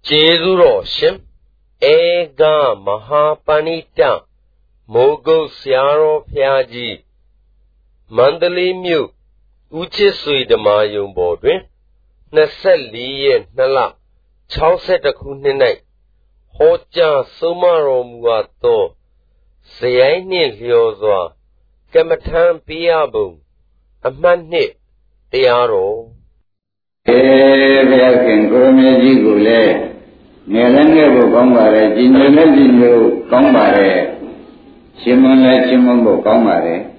Jezuro Shim Ega Mahapanita Mogo Siaro Piaji Mandali Mu Uchisui de Mayum Bodwin Nasali Nala Chauset Kuninai Hoja Sumaro Muato Sayani Liozwa Kamatan Piabu Amani Tiaro Can Gurmaji Gule Nelanga Gombare, Jinju Gombare, Simona Chimombo Gombare,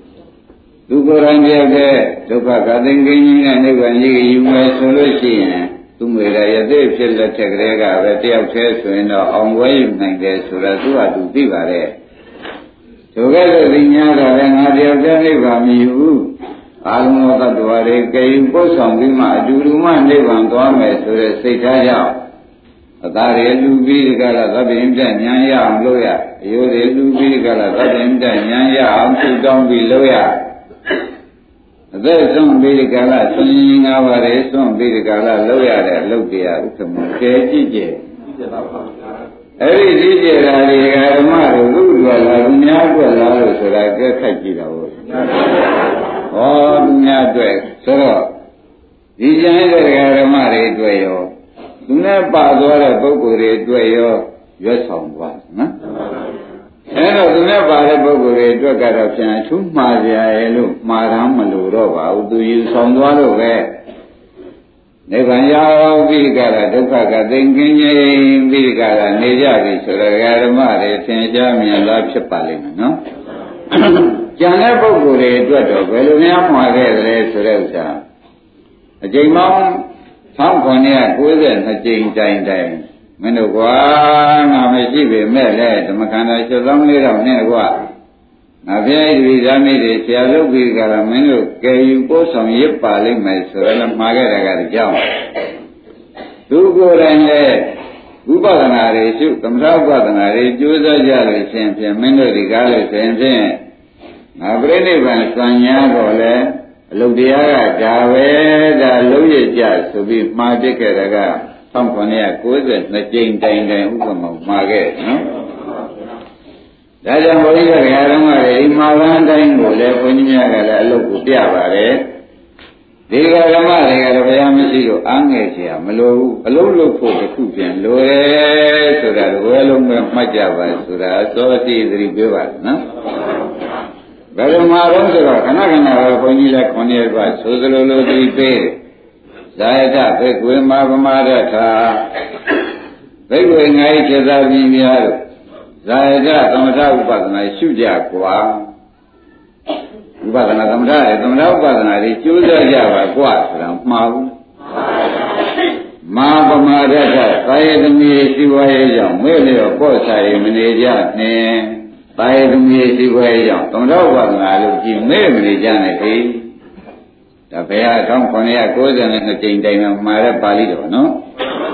Dukuranja, Tupakating and Evangi, you may solution to Mira, they feel the Tegrega, the Test in the own way, like this, Suratua to Pivare. Together, the Yada and Adia from you. Almost Duare gave both on Vima, Juruma, Nevan, Dome, so the Sitaya. Atari to be the Gala, Tabimta, Yanya, Loya. You to be the Gala, Tabimta, Yanya, to down below ya. There's some be the Gala, swinging our race, some be the Gala, Loya, Lokia, Kajiji. Every DJ, I am Rudu, so I get Kajira. Oh, Nadu, so these Yaramari Dwayo. Do not bother a Bogore Dwayo, your song was, no? And I do not bother Bogore Dwagarapsan, two Maria, Elu, Maram, Malurova, do you sound one over? Nevanya, Vigara, Dukaka, Dinkin, Vigara, Nejavi, so the Yaramari, Saint Jamie, and Lapchapalin, no? Jana Bogure, Velunia Mare, Surelsa. A Jimon, some Konya, Guzen, a Jing Dine. Menogua, Namaji, Mele, the Makana, so long little Negua. Navia, Vizami, Sialu, Vigaramenu, gave you both some Yipali, my Surel, Margaret, Do go and Gubadanari, Kamsabadanari, Juza Jali, Champion, Mendo, the Galley, Champion. Abrene Sanya Gole, Ludia, Jave, Luja, so be magic at company, Kuzen, the Jane Dane, Margaret, no? That is what you have in Malan, when you have a look at Yavare. They got a Maria of Yamasigo, Angesia, Malo, a low look for the Kupian, Lore, so that well of Majava, so that so see the reviewer, no? Pero Maronzo, Kanagana, when you like on your right, so the Lolo pay. Zaita, Bequima Madata, Bequing Aitha Vimia, Zaita, Tomata, Suja, Qua, Badana, Tomata, Suja Java, Qua, Mau Maba Madata, Sayadami, Siwaya, Melio, Posa, Menaja, By the music way, don't know what I look, maybe Janity. The Paya company goes and the Jane Dana Mara Palido, no?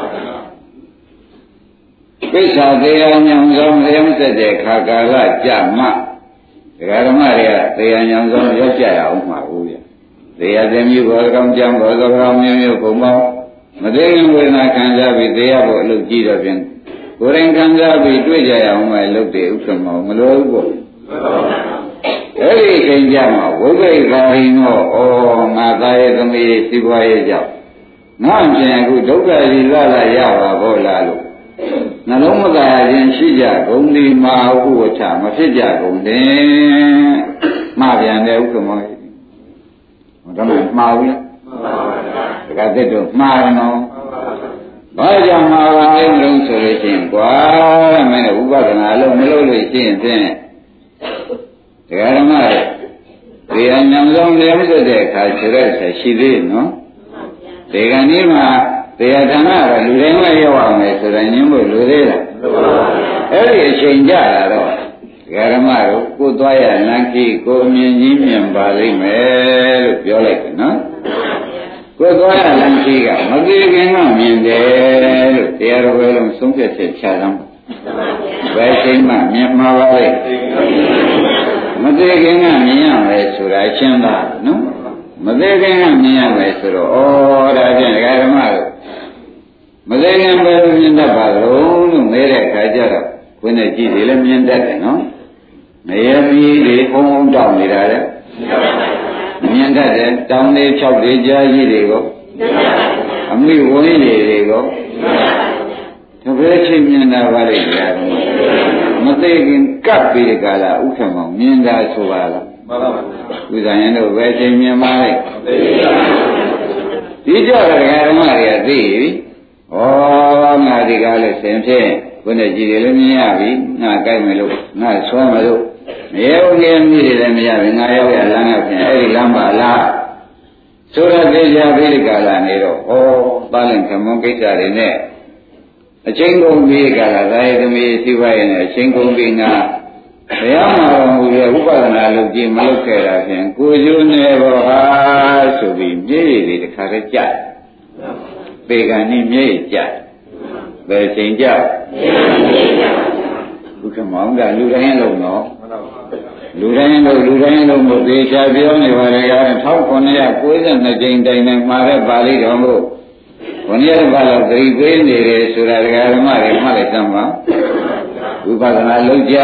Which are the young Zom said the Kagala Jama. The Garamaria, the young Zom Yosha, Mahuya. They are them you welcome Jam, welcome you, Pomo. Madame will not come up with the Abbot look Gidovian. Going comes up with Twitter, my look the Ukamo, Malogo. Every King Jama, Wobe Garino, or Mazai the Me, Sibuaya. Now, who took a Lala Yava, Bolalo. Nalomoda in Shija, only Ma Uta, Masija, only Marian Ukamo. Maui, the Gazette Marino. Baja Mara solution, Qua, Ubana, Lolo, the Aramai. The Anamzon Limited culture, she did, no? The Ganima, the Adana, Lurema Yawa, so I knew Lurela. Every change, Garamaro, Kutoya, Naki, Komian, Bali, Mel, Biolek, no? Kutoya, Lankiga, Magigan, Mende, the Arabellum, Sunket, Chatham. Vaishima, Myanmar, Magigan, Mian, Surachanda, no? Magigan, Mian, or I didn't get a matter. Malayan တတ်ပါလို့မဲတဲ့ခါကျတော့ခွင်းနဲ့ကြည့်တယ်လည်းမြင်တတ်တယ်နော်ငရဲမီးတွေအုံတောင်းနေတာလေမြင်တတ်တယ်တောင်းလေးဖြောက်လေးကြားကြီးတွေကိုအမိဝင်းတွေကိုတပည့်ချင်းမြင်တာပါလေကြာမသိခင်ကပ်ပြီးကြလားဥက္ကမောင်မြင်တာဆိုပါလားမှန်ပါပါဥဇာရင်တို့ပဲချင်းမြင်ပါလေဒီကြတဲ့ဓမ္မတွေကသိပြီဩငါဒီကားလို့ဆင်ဖြင့်ခုနဲ့ကြည်တယ်လည်းမြင်ရပြီငါကြိုက်မယ်လို့ငါဆွမ်းမယ်လို့မရေဘူးငယ်မြည်တယ်လည်းမရဘူးငါရောက်ရလမ်းကဖြင့်အဲ့ဒီလမ်းပါလားဆိုတော့သိကြပြီးဒီကာလနေတော့ဩသားလင်ခမွန်ကိစ္စတွေနဲ့အချင်းကုန်ပြီးကာလသာယသမီးစီဝါရဲ့အချင်းကုန်ပြီးငါဘုရားမှာတော်မူရဲ့ဥပဒနာလုပ်ကြည့်မလုပ်ခဲ့တာဖြင့်ကိုကျိုးနေဘောဟာဆိုပြီးမျက်ရည်တွေတခါတည်းကြတယ်ပေကံဤမျက်ရည်ကြတယ်ဘယ်ချိန်ကြဘုခမောင်ကလူတိုင်းလုံးတော့လူတိုင်းလုံးကိုသေချာပြောနေပါလေ1992ကြိမ်တိုင်မှာတဲ့ပါဠိတော်ကိုဘုန်းကြီးကလည်းသတိပေးနေတယ်ဆိုတာဓမ္မတွေမှလည်းသမ်းပါဝိပဿနာလုပ်ကြ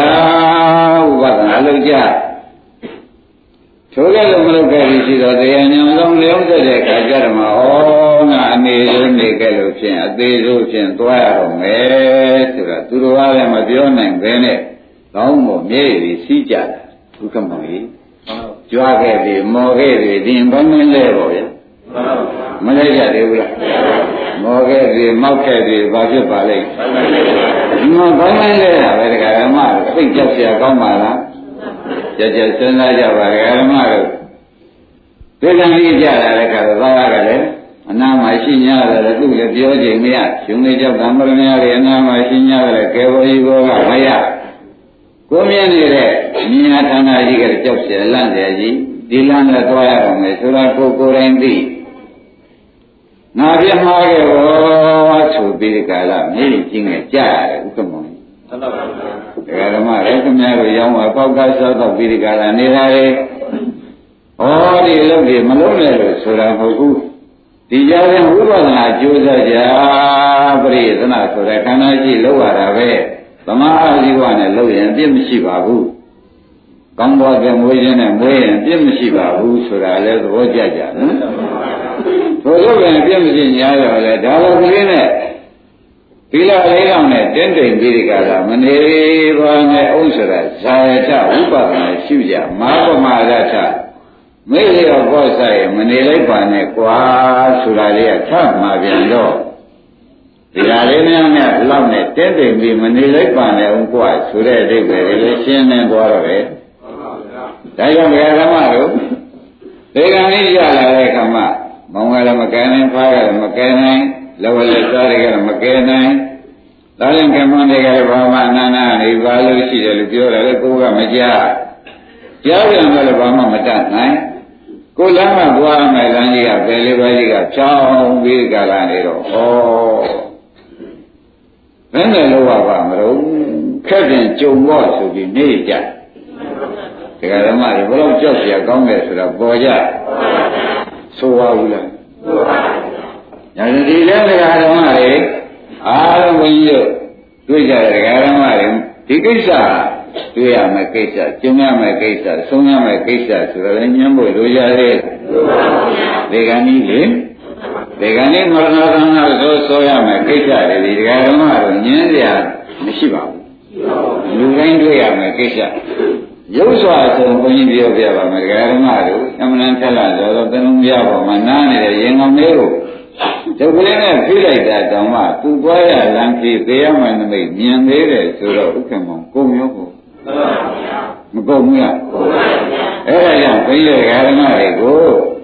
ထိုကဲ့လို့မလုပ်ခဲ့ပြီရှိတော့တရားဉာဏ်ဆုံးလျောင်းတဲ့အခါကျတော့မှဩငါအနေဆုံးနေခဲ့လို့ဖြင့်အသေးဆုံးဖြင့်သွားရတော့မယ်ဆိုတာသူတော်ဘာလည်းမပြောနိုင်ဘဲနဲ့ကောင်းမို့မြေကြီးစီးကြတယ်ဒုက္ခမောကြီးကြွားခဲ့ပြီမော်ခဲ့ပြီဒီဘုံမင်းလဲပေါ့ဗျာမလဲကြသေးဘူးလားမော်ခဲ့ပြီမောက်ခဲ့ပြီဘာဖြစ်ပါလိမ့်ဒီမှာဘုံမင်းလဲတာပဲတရားဓမ္မသိကြောက်เสียကောင်းပါလားကြကြစဉ်းစားကြပါဓမ္မတို့သိကံကြီးကြတာလည်းခါတော့သာရကလည်းအနာမရှိ냐တယ်သူလည်းပြောချိန်မရရှင်လေးကြောက်တာမရမရရဲ့အနာမရှိ냐တယ်ကဲဘောကြီးဘောကမရကိုမြင်နေတဲ့မြညာဌာနကြီးကကြောက်เสียလန့်เสียကြီးဒီလမ်းနဲ့သွားရအောင်မယ်ဆိုတာကိုယ်တိုင်သိငါပြမှားခဲ့ဘောဆိုပြီးကာလမြေကြီးငယ်ကြားရတယ်ဥက္ကမောင်သတ်ပါပါတရားဓမ္မလည်းခင်ဗျားတို့ရောင်းပါပေါက်ကစားတော့ပြီးဒီကာလနေတာလေဩဒီလုပ်ဒီမလုံးနဲ့လို့ဆိုတာမဟုတ်ဘူးဒီကြားရင်ဝိပဿနာကြိုးစားကြပရိသနာဆိုတဲ့ခန္ဓာရှိလောက်ရတာပဲသမာအာဇီဝနဲ့လုပ်ရင်ပြည့်မရှိပါဘူးကောင်းပေါ်ကမွေးခြင်းနဲ့မွေးရင်ပြည့်မရှိပါဘူးဆိုတာလည်းသဘောကျကြနော်ထို့လို့ပဲပြည့်မရှိညာရောလေဒါလိုကလေးနဲ့သီလလေးကောင်နဲ့တင်းတိမ်ပြီးဒီကလာမနေပါနဲ့ဥစ္စာဇာယထဝိပဿနာရှုကြမာပမာရထမေ့လျော့ပေါ်ဆိုင်မနေလိုက်ပါနဲ့ကွာဆိုတာလေးကထမှာပြန်တော့ဒီဟာလေးများနဲ့လောက်နဲ့တင်းတိမ်ပြီးမနေလိုက်ပါနဲ့ဦးကွာဆိုတဲ့အဓိပ္ပာယ်လေးရှင်းနေသွားတော့ပဲဒါကြောင့်ဘုရားဓမ္မတို့ဒီကံလေးရလာတဲ့အခါမှာမောင်ကလည်းမကဲနိုင်ဖားကလည်းမကဲနိုင်လောကလက်သားတွေကလည်းမကဲနိုင်ဒါရင်ကမ္မတွေကလည်းဘာမှအနန္တနေပါလို့ရှိတယ်လို့ပြောတယ်လေကိုကမကြားကြားပြန်တော့လည်းဘာမှမတတ်နိုင်ကိုလမ်းကသွားမယ်လမ်းကြီးကဘယ်လေးပါးကြီးကဖြောင်းပြီးကြလာနေတော့ဩဘယ်နဲ့လို့ပါမလို့ခက်တင်ကြုံတော့ဆိုပြီးနေကြတရားဓမ္မတွေဘယ်တော့ကြောက်เสียကောင်းတယ်ဆိုတော့ပေါ်ကြဆိုပါဘူးလားညာဒီလည်းတရားဓမ္မတွေအားလုံးဘုန်းကြီးတို့တွေ့ကြတဲ့တရားဓမ္မတွေဒီကိစ္စတွေ့ရမယ့်ကိစ္စကျုံရမယ့်ကိစ္စဆုံးရမယ့်ကိစ္စဆိုတော့လည်းညှင်းဖို့လိုကြတယ်ဒီကနေ့လေဒီကနေ့မရဏသံဃာဆိုရမယ့်ကိစ္စတွေဒီတရားဓမ္မတို့ညှင်းစရာမရှိပါဘူးလူတိုင်းတွေ့ရမယ့်ကိစ္စရုပ်စွာဆိုဘုန်းကြီးပြောပြပါမယ်တရားဓမ္မတို့အမှန်တန်ထက်လာတော့သံဃာပေါ်မှာနားနေတဲ့ရင်ကောင်လေးကိုဒုက္ခလေးနဲ့ဖိလိုက်တာတောင်မှသူသွားရလမ်းကြီးသေးရမှနမိတ်မြင်သေးတယ်ဆိုတော့ဥက္ကမောကိုမျိုးကိုမကုန်ဘူးလားအဲ့ဒါကြောင့်ဘုရားဓမ္မတွေကို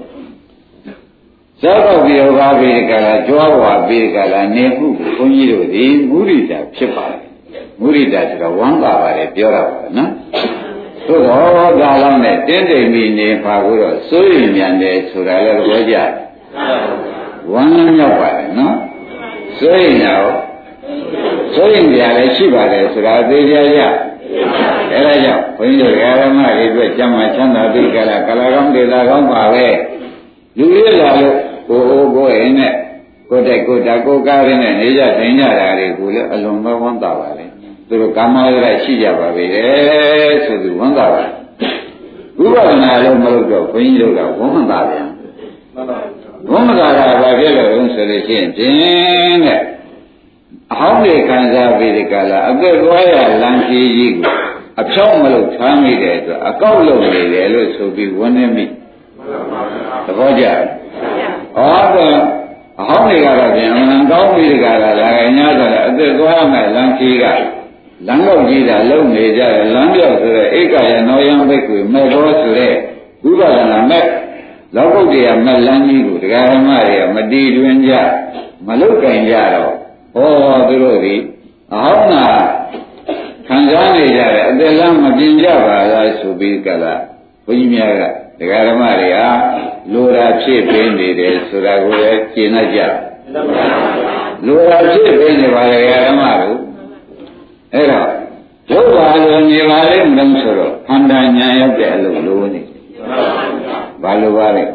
သောက်ပြီးရောပါပြီးကြလားကြွားဝါပြီးကြလားနေမှုဘုန်းကြီးတို့ဒီမုရိဒာဖြစ်ပါတယ်မုရိဒာဆိုတော့ဝမ်းသာပါတယ်ပြောတာပါနော်သို့တော့ဒါလောက်နဲ့တင်းတိမ်ပြီးနေပါကိုတော့စိုးရိမ်မြန်တယ်ဆိုတာလည်းသဘောကျဝမ်းမြောက်ပါတယ်နော်စိုးရိမ်တော့စိုးရိမ်ကြလည်းရှိပါတယ်ဆိုတာသိကြရအဲ့ဒါကြောင့်ဘုန်းကြီးတို့ဓမ္မတွေအတွက်ကျမ်းမာချမ်းသာပြီးကြလားကလာကောင်းဒေတာကောင်းပါပဲလူရလာလို့ကိုအိုးကိုအိမ်နဲ့ကိုယ်တိုက်ကိုယ်တာကိုယ်ကားရင်းနဲ့နေကြထိုင်ကြတာတွေကိုလည်းအလွန်ပဲဝမ်းသာပါလေသူတို့ကာမရရရှိကြပါပြီလေဆိုပြီးဝမ်းသာပါဝိပဿနာလုံးမလုပ်တော့ဘုန်းကြီးတို့ကဝမ်းသာပြန်ဝမ်းသာတာဘာဖြစ်လို့လဲဆိုလို့ရှိရင်ဖြင့်တဲ့အဟောင်းတွေခံစားပြီးဒီကလာအသက်သွားရလမ်းကြီးကြီးကိုအဖြောင်းမလို့ထွမ်းမိတယ်ဆိုအကောက်လုပ်နေတယ်လို့ဆိုပြီးဝန်းနေမိသဘောကျဟောတော့အဟောင်းတွေကတော့ပြန်အမှန်ကောင်းပြီးဒီကလာလာငါဆိုတော့အသက်သွားရမယ်လမ်းကြီးကလမ်းကောက်ကြီးတာလုံနေကြတယ်လမ်းပြောက်ဆိုတဲ့ဧကရနောယံဘိက္ခုမေဘောဆိုတဲ့ဝိပဿနာမဲ့လောကုတ္တရာမဲ့လမ်းကြီးကိုတရားဓမ္မတွေကမတည်တွင်ကြမလုတ်ကင်ကြတော့ဟောသူတို့ဒီအဟောင်းနာခံစားနေကြတယ်အသက်လမ်းမပြင်ကြပါလားဆိုပြီးကလာဘုန်းကြီးများကတရားဓမ္မတွေဟာလိုတာဖြစ်ပေးနေတယ်ဆိုတာကိုလည်းရှင်းလိုက်ကြလိုတာဖြစ်ပေးနေပါလေတရားဓမ္မတို့အဲ့တော့ဒုက္ခလိုနေပါလေမလို့ဆိုတော့ခန္ဓာညာရောက်တဲ့အလုပ်လိုနေဘာလိုပါလဲ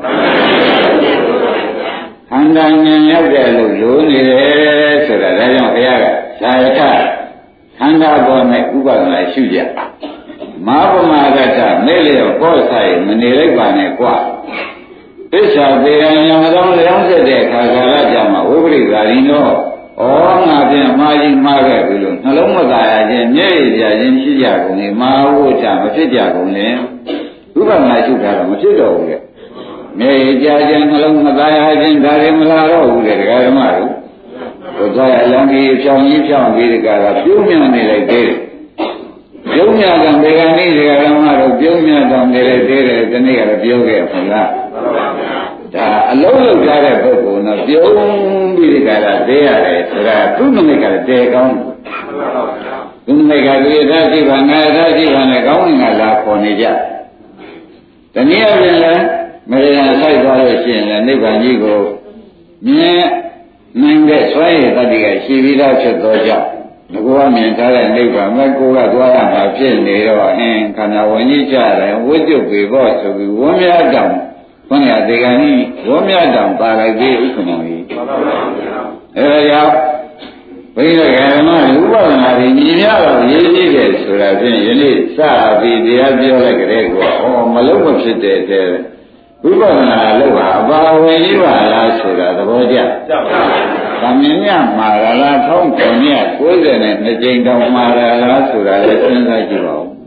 ခန္ဓာဉာဏ်ရောက်တဲ့အလုပ်လိုနေတယ်ဆိုတာဒါကြောင့်ဘုရားကသာယထခန္ဓာပေါ်နဲ့ဥပဒနာရှုကြမဟာပမာဒတမဲ့လျော့ပေါ်ဆိုင်မနေလိုက်ပါနဲ့ကွာသစ္စာပေရညာမတော်လျောင်းဆက်တဲ့အခါကာလကြမှာဝိပရိသာရီနောဩငါဖြင့်မှားကြီးမှားခဲ့ပြီလို့နှလုံးမသာရခြင်းမျက်ရည်ပြခြင်းရှိကြကုန်လေမာဝိချမဖြစ်ကြကုန်လေဥပဒနာရှုတာတော့မဖြစ်တော့ဘူးလေမြေကြာခြင်းနှလုံးမသားရခြင်းဒါတွေမလာတော့ဘူးလေဒကာဓမ္မတို့ဘုရားအလံကြီးဖြောင်းကြီးဖြောင်းပြီးဒီကရာပြုံးမြနေလိုက်သေးတယ်ပြုံးမြကံဘေကနေ့ဒကာဓမ္မတို့ပြုံးမြတောင်နေလိုက်သေးတယ်ဒီနေ့ကတော့ပြောခဲ့ပါလားဒါအလုံးလုံးကြတဲ့ပုဂ္ဂိုလ်တော့ပြုံးပြီးဒီကရာသေးရတယ်ဆိုတာသူ့နမိတ်ကလည်းတဲကောင်းသူ့နမိတ်ကဒီသာရှိပါငါသာရှိပါနဲ့ကောင်းငင်ကလာခေါ်နေကြတနည်းအားဖြင့်လည်းမရဏဆိုင်သွားလို့ရှိရင်လည်းနိဗ္ဗာန်ကြီးကိုမြင်နိုင်တဲ့ဆွဲရည်တတိကရှိပြီးသားဖြစ်သောကြောင့်ငါကမြင်ထားတဲ့နိဗ္ဗာန်မဲ့ကိုယ်ကသွားရမှာဖြစ်နေတော့ခန္ဓာဝင်ကြီးကြတယ်ဝိကျုပ်ပေဖို့ဆိုပြီးဝန်းမြတ်တောင်ဘုရားဒေဂန်ကြီးဝန်းမြတ်တောင်ပါလိုက်ပြီးဥက္ကမောကြီးအဲဒါကြောင့်ဘိဓဂဓမ္မဥပဒနာတွေညီများတော့ရေးကြည့်တယ်ဆိုတာဖြင့်ယနေ့စပြီးတရားပြောလိုက်ကြတဲ့ကောမလုံးမဖြစ်တဲ့တဲ့ဝိပဿနာလို့ပါအပါဝင်ကြီးပါလားဆိုတာသဘောကျ။သမင်းမြမှာလား1992ကြိမ်တောင်မှာလားဆိုတာလည်းစဉ်းစားကြည့်ပါဦး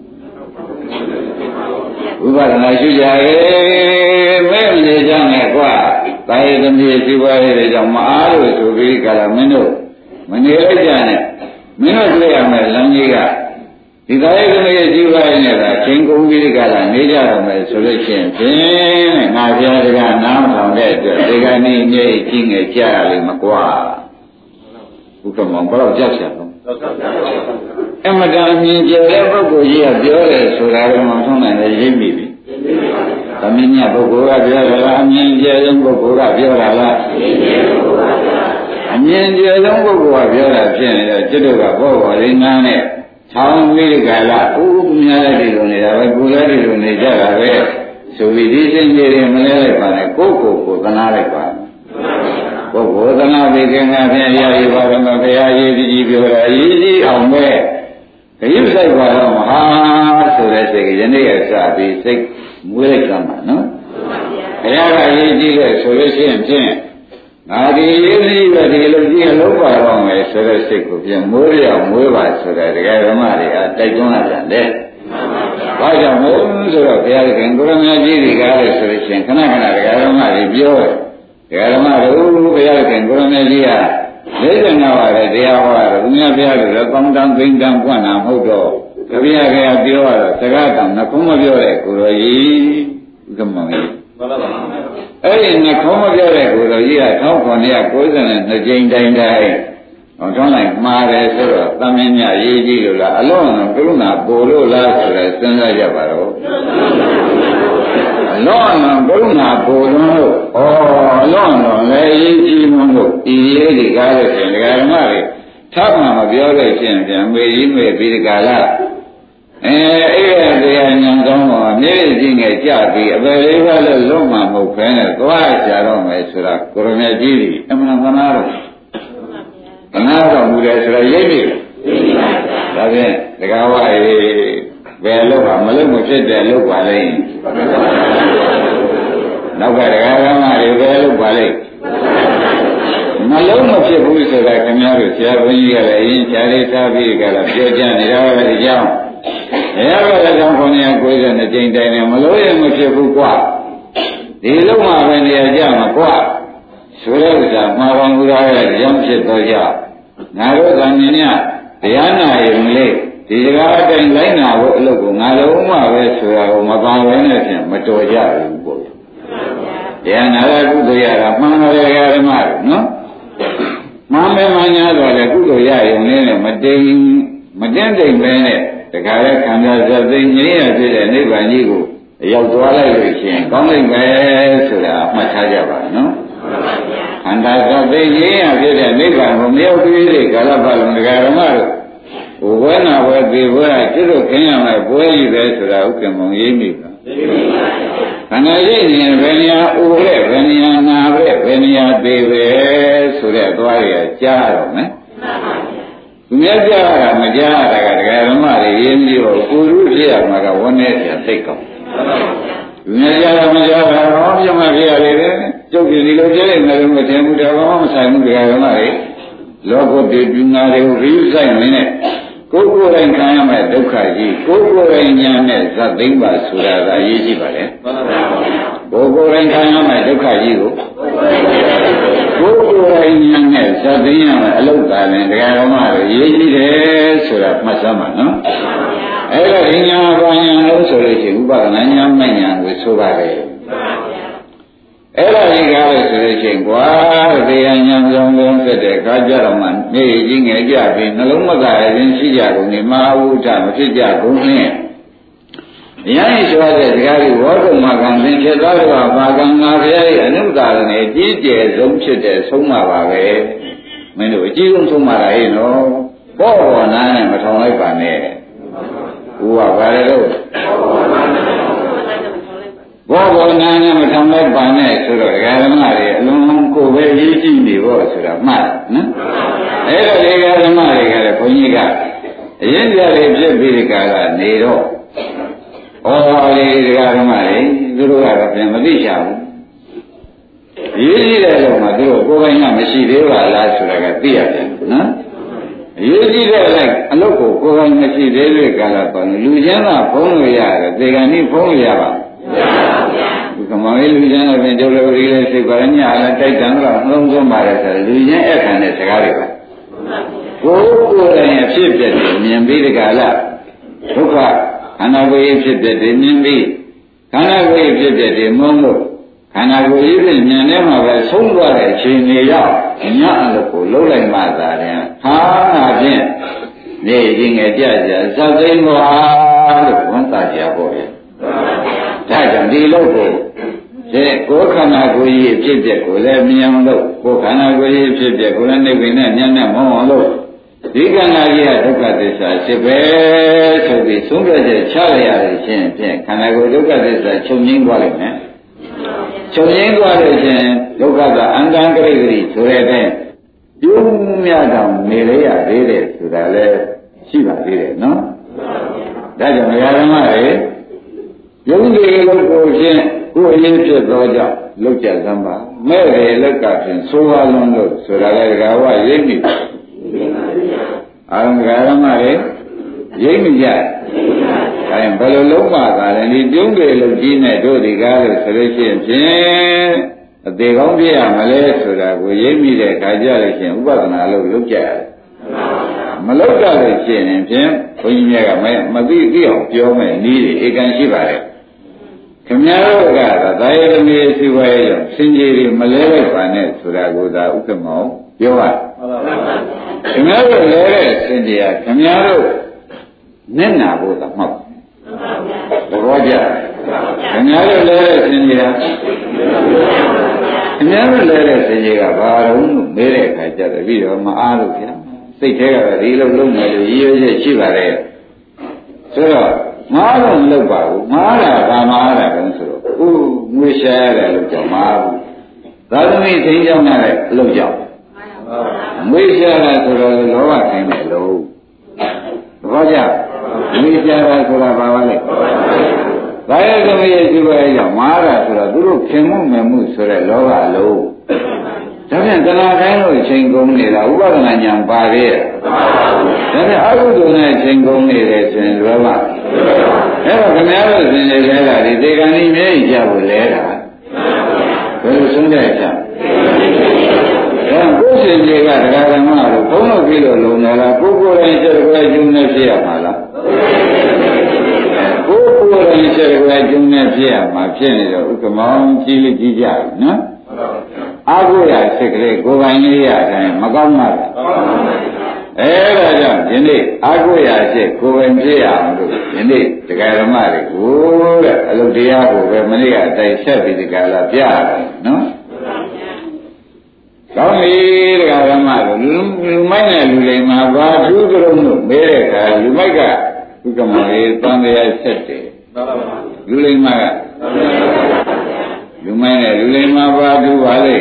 ။ဝိပဿနာရှုကြရဲ့မဲ့လေကြနဲ့ကွာ။တာယသမီးရှိပါရဲ့ကြောင့်မအားလို့ဆိုပြီးကြလားမင်းတို့မနေလိုက်ကြနဲ့မင်းတို့တွေ့ရမယ်လမ်းကြီးကဒီသာယသမီးရှိပါရဲ့နေတာချင်းကုန်ပြီးကြလားနေကြတော့မယ်ဆိုလို့ရှိရင်ဖြင့်ငါပြားတကနားမထောင်တဲ့အတွက်ဒီကနေ့မြေကြီးငယ်ကြားရလိမ့်မကွာဘုကမောင်ဘယ်တော့ကြားချင်တော့အမတန်မြင်ကြတဲ့ပုဂ္ဂိုလ်ကြီးကပြောတယ်ဆိုတာကမှဆုံးနိုင်တယ်ရိပ်မိပြီသမင်းမြတ်ပုဂ္ဂိုလ်ကပြောတာလားအမြင်ကြတဲ့ပုဂ္ဂိုလ်ကပြောတာလားအမြင်ကြတဲ့ပုဂ္ဂိုလ်ကပြောတာဖြစ်နေတော့ကျွတ်တို့ကဘောဘောလေးနားနဲ့ဆောင်းပြီးကြလားဥများတဲ့ဒီလိုနေတာပဲကိုယ်လည်းဒီလိုနေကြတာပဲဆိုပြီးဒီစိတ်ကြီးတွေမလဲလိုက်ပါနဲ့ကိုယ်ကိုသနာလိုက်ပါပုဂ္ဂိုလ်သနာပြီးခင်ဗျာဖြင့်ရည်ပါရမဘုရားရေးကြီးပြောတာအရေးကြီးအောင်ပဲခရုစိုက်ပါတော့မဟာဆိုတဲ့စိတ်ကယနေ့ကစပြီးစိတ်မွေးလိုက်ကြမှာနော်ဘုရားကအရေးကြီးတဲ့ဆိုလို့ရှိရင်ဖြင့်ငါဒီရေးကြီးပဲဒီလိုကြီးအလုံးပါတော့မယ်ဆိုတဲ့စိတ်ကိုပြန်မွေးရအောင်မွေးပါဆိုတဲ့တရားဓမ္မတွေကတိုက်တွန်းလာကြတယ်။ဘာကြောင့်လဲဆိုတော့ဘုရားခင်ကိုရမကြီးတွေကလည်းဆိုလို့ရှိရင်ခဏခဏတရားဓမ္မတွေပြောတယ်။တရားဓမ္မတို့ဘုရားခင်ကိုရမကြီးက45ပါးတဲ့တရားဟောတာဘုရားဘုရားတို့လည်းကောင်းတန်းသိမ့်တန်းပွင့်တာမဟုတ်တော့ဘုရားခင်ကပြောရတော့စကားတောင်နှခုံးမပြောတဲ့ကိုရောကြီးဥက္ကမောင်ကြီးအဲ့ဒီနှခုံးမပြောတဲ့ကိုရောကြီးက1992ကြိမ်တိုင်းတိုင်းထွန်းလိုက်မှားတယ်ဆိုတော့သမင်းမြရေးကြည့်လို့လားအလွန်ကရုဏာပို့လို့လားဆိုတော့စဉ်းစားကြပါတော့အလွန်ကရုဏာပို့လို့အလွန်တော့လည်းရေးကြည့်မှလို့ဒီရေးဒီကားလို့ရှင်ဒကာဓမ္မတွေထပ်မှမပြောလို့ရှင်ပြန်မေးကြီးမေးပြီးဒီကာလအဲ့ဒါတရားဉာဏ်ကောင်းတော့မျက်ရည်ကြီးငယ်ကြပြီးအပေလေးပါလို့လုံးမမဟုတ်ဖဲနဲ့သွားကြတော့မယ်ဆိုတာကိုရမကြီးကြီးအမှန်ကနာတော့ကနာတော့မူတယ်ဆိုတော့ရိပ်ပြီဒါဖြင့်တကားဝဘယ်လို့ပါမလို့မဖြစ်တဲ့လို့ပါလိမ့်နောက်ကတရားဓမ္မတွေဘယ်လို့ပါလိမ့်မလုံးမဖြစ်ဘူးဆိုတာခင်ဗျားတို့ဆရာဘုန်းကြီးကလည်းအရင်ဖြာလေးထားပြီးကြတာပြောကြနေတာပဲဒီကြောင့်တရားတော်ကြောင့်992ကြိမ်တိုင်နေမလို့ရင်မဖြစ်ဘူးကွာဒီလုံးမှာပဲနေရာကြမှာကွာဆိုတဲ့ဥစ္စာမှားပါမှုသားရဲ့ကြောင့်ဖြစ်တော့ကြငါတို့ကမြင်ရတရားနာရင်လေဒီစကားအတိုင်းလိုက်နာဖို့အလုပ်ကိုငါလုံးမှပဲဆိုတာကိုမပါဘဲနဲ့ဖြင့်မတော်ကြဘူးပေါ့တရားနာရကုသိုလ်ရတာမှန်တယ်ဓမ္မတို့နော်မှန်မယ်မှန်ညာတော့လေကုသိုလ်ရရင်လည်းမတင်းတိမ်ပဲနဲ့တခါလဲခံစားစသိငြိမ်းရဖြစ်တဲ့နိဗ္ဗာန်ကြီးကိုရောက်သွားလိုက်လို့ရှိရင်ကောင်းလိုက်မယ်ဆိုတာမှတ်ထားကြပါနော်ခန္ဓာစသိငြိမ်းရဖြစ်တဲ့နိဗ္ဗာန်ကိုမရောက်သေးတဲ့ကာလပတ်လုံးတရားဓမ္မတို့ဝေနာဝေသေဝရကျွတ်ခင်ရမယ်ပွဲကြီးပဲဆိုတာဥက္ကမောင်ရေးမိပါခန္ဓာရှိနေဘယ်နေရာဥရဲဘယ်နေရာနာပဲဘယ်နေရာသေးပဲဆိုတဲ့သွားရကြားတော့မယ်သူများကြားတာမကြားတာကတရားဓမ္မတွေရင်းပြီးတော့ကိုယ်ရုဖြစ်ရမှာကဝန်းနေတယ်သိကောင်းသူများကြားတာမကြားတာတော့ပြမပြရတယ်ကျုပ်ပြည်ဒီလိုကြားနေတယ်လို့မထင်ဘူးတော့မဆိုင်ဘူးတရားဓမ္မတွေလောကုတ္တပြုနာတွေကိုရိယူဆိုင်နေနဲ့ကိုယ်ကိုယ်တိုင်ခံရမယ့်ဒုက္ခကြီးကိုယ်ကိုယ်တိုင်ညာနဲ့ဇတ်သိမ့်ပါဆိုတာကအရေးကြီးပါလေကိုယ်ကိုယ်တိုင်ခံရမယ့်ဒုက္ခကြီးကိုကိုယ်ကိုယ်တိုင်ညာနဲ့ဇတ်သိမ့်ရမယ့်အလုတ်တာလည်းတရားတော်မှာရေးကြီးတယ်ဆိုတာမှတ်စမ်းပါနော်အဲ့ဒါဒီညာဘာညာလို့ဆိုလို့ရှိရင်ဥပဒနာညာမညာကိုဆိုပါတယ်အဲ့ဒါကြီးကားလို့ဆိုလို့ရှိရင်ကွာတရားဉာဏ်ဆုံးဆုံးဖြစ်တဲ့အခါကျတော့မှနေကြီးငယ်ကြပြီးနှလုံးမသာရင်ရှိကြကုန်နေမဟာဝုဒ္ဓမဖြစ်ကြကုန်နဲ့ဉာဏ်ရှိသွားတဲ့တရားတွေဝေါတုမကံသင်ဖြစ်သွားတော့ဘာကံငါဘုရားရဲ့အနုတာရနဲ့ကြီးကျယ်ဆုံးဖြစ်တဲ့ဆုံးမပါပဲမင်းတို့အကြီးဆုံးဆုံးမတာဟဲ့နော်ဘောဘောနာနဲ့မထောင်လိုက်ပါနဲ့ဥပပါလေတော့ဘောဘောနာနဲ့မထောင်လိုက်ပါနဲ့ဆိုတော့ဒကာဓမ္မတွေအလုံးလုံးကိုယ်ပဲရေးကြည့်နေဖို့ဆိုတာမှတ်နော်အဲ့တော့ဒကာဓမ္မတွေကလည်းဘုန်းကြီးကအရင်ကြလေးဖြစ်ပြီးဒီကလာနေတော့ဩလေဒကာဓမ္မတွေသူတို့ကတော့ပြန်မသိချဘူးရေးကြည့်တဲ့lúcမှာသူတို့ကိုယ်ပိုင်ကမရှိသေးပါလားဆိုတာကသိရတယ်နော်ရေးကြည့်တဲ့အလိုက်အလုပ်ကိုကိုယ်ပိုင်မရှိသေးတဲ့ကာလပေါ့လူချင်းကဖုံးလို့ရတယ်သေကံဤဖုံးလို့ရပါဒီကမောင်လေးလူချင်းအပြင်ကျုပ်လည်းဒီလေးစိတ်ပါညလည်းတိုက်တန်တော့နှလုံးသွင်းပါတယ်ဆိုလူချင်းအခန့်တဲ့စကားတွေပါကိုယ်တိုင်အဖြစ်ပြတယ်မြင်ပြီးဒီကလာဒုက္ခခန္ဓာကိုယ်ဖြစ်တဲ့မြင်ပြီးခန္ဓာကိုယ်ဖြစ်တဲ့မုန်းလို့ခန္ဓာကိုယ်ကြီးဖြင့်ဉာဏ်ထဲမှာပဲဆုံးသွားတဲ့အခြေအနေရောက်ညအလုပ်ကိုလှုပ်လိုက်မှသာတယ်ဟာငါဖြင့်နေရင်ငယ်ကြကြဇတ်သိမ်းသွားလို့ဝန်တာကြပေါ့ရဲ့ဒါကြောင့်ဒီလုပ်ကိုကိုယ်ခန္ဓာကိုယ်ကြီးဖြစ်တဲ့ကိုယ်လည်းမြင်လို့ကိုယ်ခန္ဓာကိုယ်ကြီးဖြစ်တဲ့ကိုယ်လည်းနေပင်နဲ့ဉာဏ်နဲ့မောအောင်လို့ဒီခန္ဓာကြီးကဒုက္ခသစ္စာဖြစ်ပဲဆိုပြီးသုံးပြချက်ချရရခြင်းဖြင့်ခန္ဓာကိုယ်ဒုက္ခသစ္စာချုပ်ငြိမ်းသွားလိမ့်မယ်ချုပ်ငြိမ်းသွားလို့ရှင်ဒုက္ခကအန္တန်ကရိဂရိဆိုရတဲ့ပြုံးမြတောင်နေရရသေးတယ်ဆိုတာလည်းရှိပါသေးတယ်နော်ဒါကြောင့်ဘုရားဓမ္မတွေယုံကြည်လို့ကိုဖြင့်ကိုယ်အရင်ဖြစ်သောကြောင့်လောက်ကြသမ်းပါမဲ့တယ်လက်ကဖြင့်ဆိုးဝါးလွန်းလို့ဆိုတာလည်းဒကာဝရိပ်မိအာရုံဒကာဓမ္မတွေရိပ်မိကြအဲဘယ်လိုလုံးပါကလည်းဒီပြုံးကြည်လို့ကြီးနဲ့တို့ဒီကားလို့ဆိုလို့ရှိရင်ဖြင့်အသေးကောင်းပြရမလဲဆိုတာကိုရိပ်မိတဲ့ခါကြလို့ရှိရင်ဥပဒနာလို့လုပ်ကြရတယ်မလုပ်ကြလို့ရှိရင်ဖြင့်ဘုန်းကြီးများကမသိအောင်ပြောမယ်နည်းတွေဧကန်ရှိပါတယ်ခင်ဗျားတို့ကသာယသမီးစီဝဲရောစင်ကြီးတွေမလဲလိုက်ပါနဲ့ဆိုတာကိုသာဥက္ကမောပြောရခင်ဗျားတို့လဲတဲ့စင်ကြီးကခင်ဗျားတို့နင့်နာဖို့သာမှောက်သဘောကျခင်ဗျားတို့လဲတဲ့စင်ကြီးကခင်ဗျားတို့လဲတဲ့စင်ကြီးကဘာလို့မေးတဲ့အခါကျတော့ပြီးတော့မအားလို့ဗျာစိတ်ထဲကတော့ဒီလိုလုံးမယ်လို့ရည်ရွယ်ချက်ရှိပါလေဆိုတော့မားတော့မလုပ်ပါဘူးမားတာကမားတာပဲဆိုတော့ငွေရှာရတယ်လို့ကြောင့်မားဘူးသာသမီသိကြောင်းနဲ့အလုပ်ကြောင့်ငွေရှာတာဆိုတော့လောဘခိုင်းတယ်လို့ဘောကြငွေရှာတာဆိုတာဘာပါလဲဘာရဲ့သမီးရဲ့ရှိပါရဲ့ကြောင့်မားတာဆိုတော့သူတို့ခင်မှုမယ်မှုဆိုတဲ့လောဘလို့ဒါပြန်တဏှာခိုင်းလို့ချိန်ကုန်နေတာဥပဒနာညာပါရဲ့ဒါပြန်အကုသိုလ်နဲ့ချိန်ကုန်နေတယ်ဆိုရင်လောဘအဲ့တော့ခင်ဗျားတို့သင်္ကြန်လဲတာဒီဒေဂန်ကြီးမြဲကြဖို့လဲတာဘယ်လိုဆုံးကြကြကိုယ်ရှင်ကြီးကတရားဓမ္မလို့ဘုန်းတော်ကြီးလို့လုံနေလားကိုယ်ကိုယ်တိုင်စိတ်ကိုယ်ကျုံနေဖြစ်ရမှာလားကိုယ်ကိုယ်တိုင်စိတ်ကိုယ်ကျုံနေဖြစ်ရမှာဖြစ်နေတော့ဥက္ကမောင်ကြီးလေးကြီးကြပြီနော်အာဟုရစိတ်ကလေးကိုယ်ပိုင်လေးရတယ်မကောင်းပါဘူးအဲ့ဒါကြောင့်ယနေ့အာဟုရစိတ်ကိုယ်ပိုင်ဖြစ်ရအောင်လို့ယနေ့တရားဓမ္မတွေကိုတဲ့အလုပ်တရားကိုပဲမနေ့ကအတိုင်းဆက်ပြီးဒီကလာပြရတယ်နော်ကောင်းပြီတရားဓမ္မတို့လူမိုက်နဲ့လူလိမ္မာဘာသူကြုံလို့မဲတဲ့အခါလူမိုက်ကဥက္ကမောလေးတန်တရားဆက်တယ်လူလိမ္မာကလူမိုက်နဲ့လူလိမ္မာဘာသူပါလေ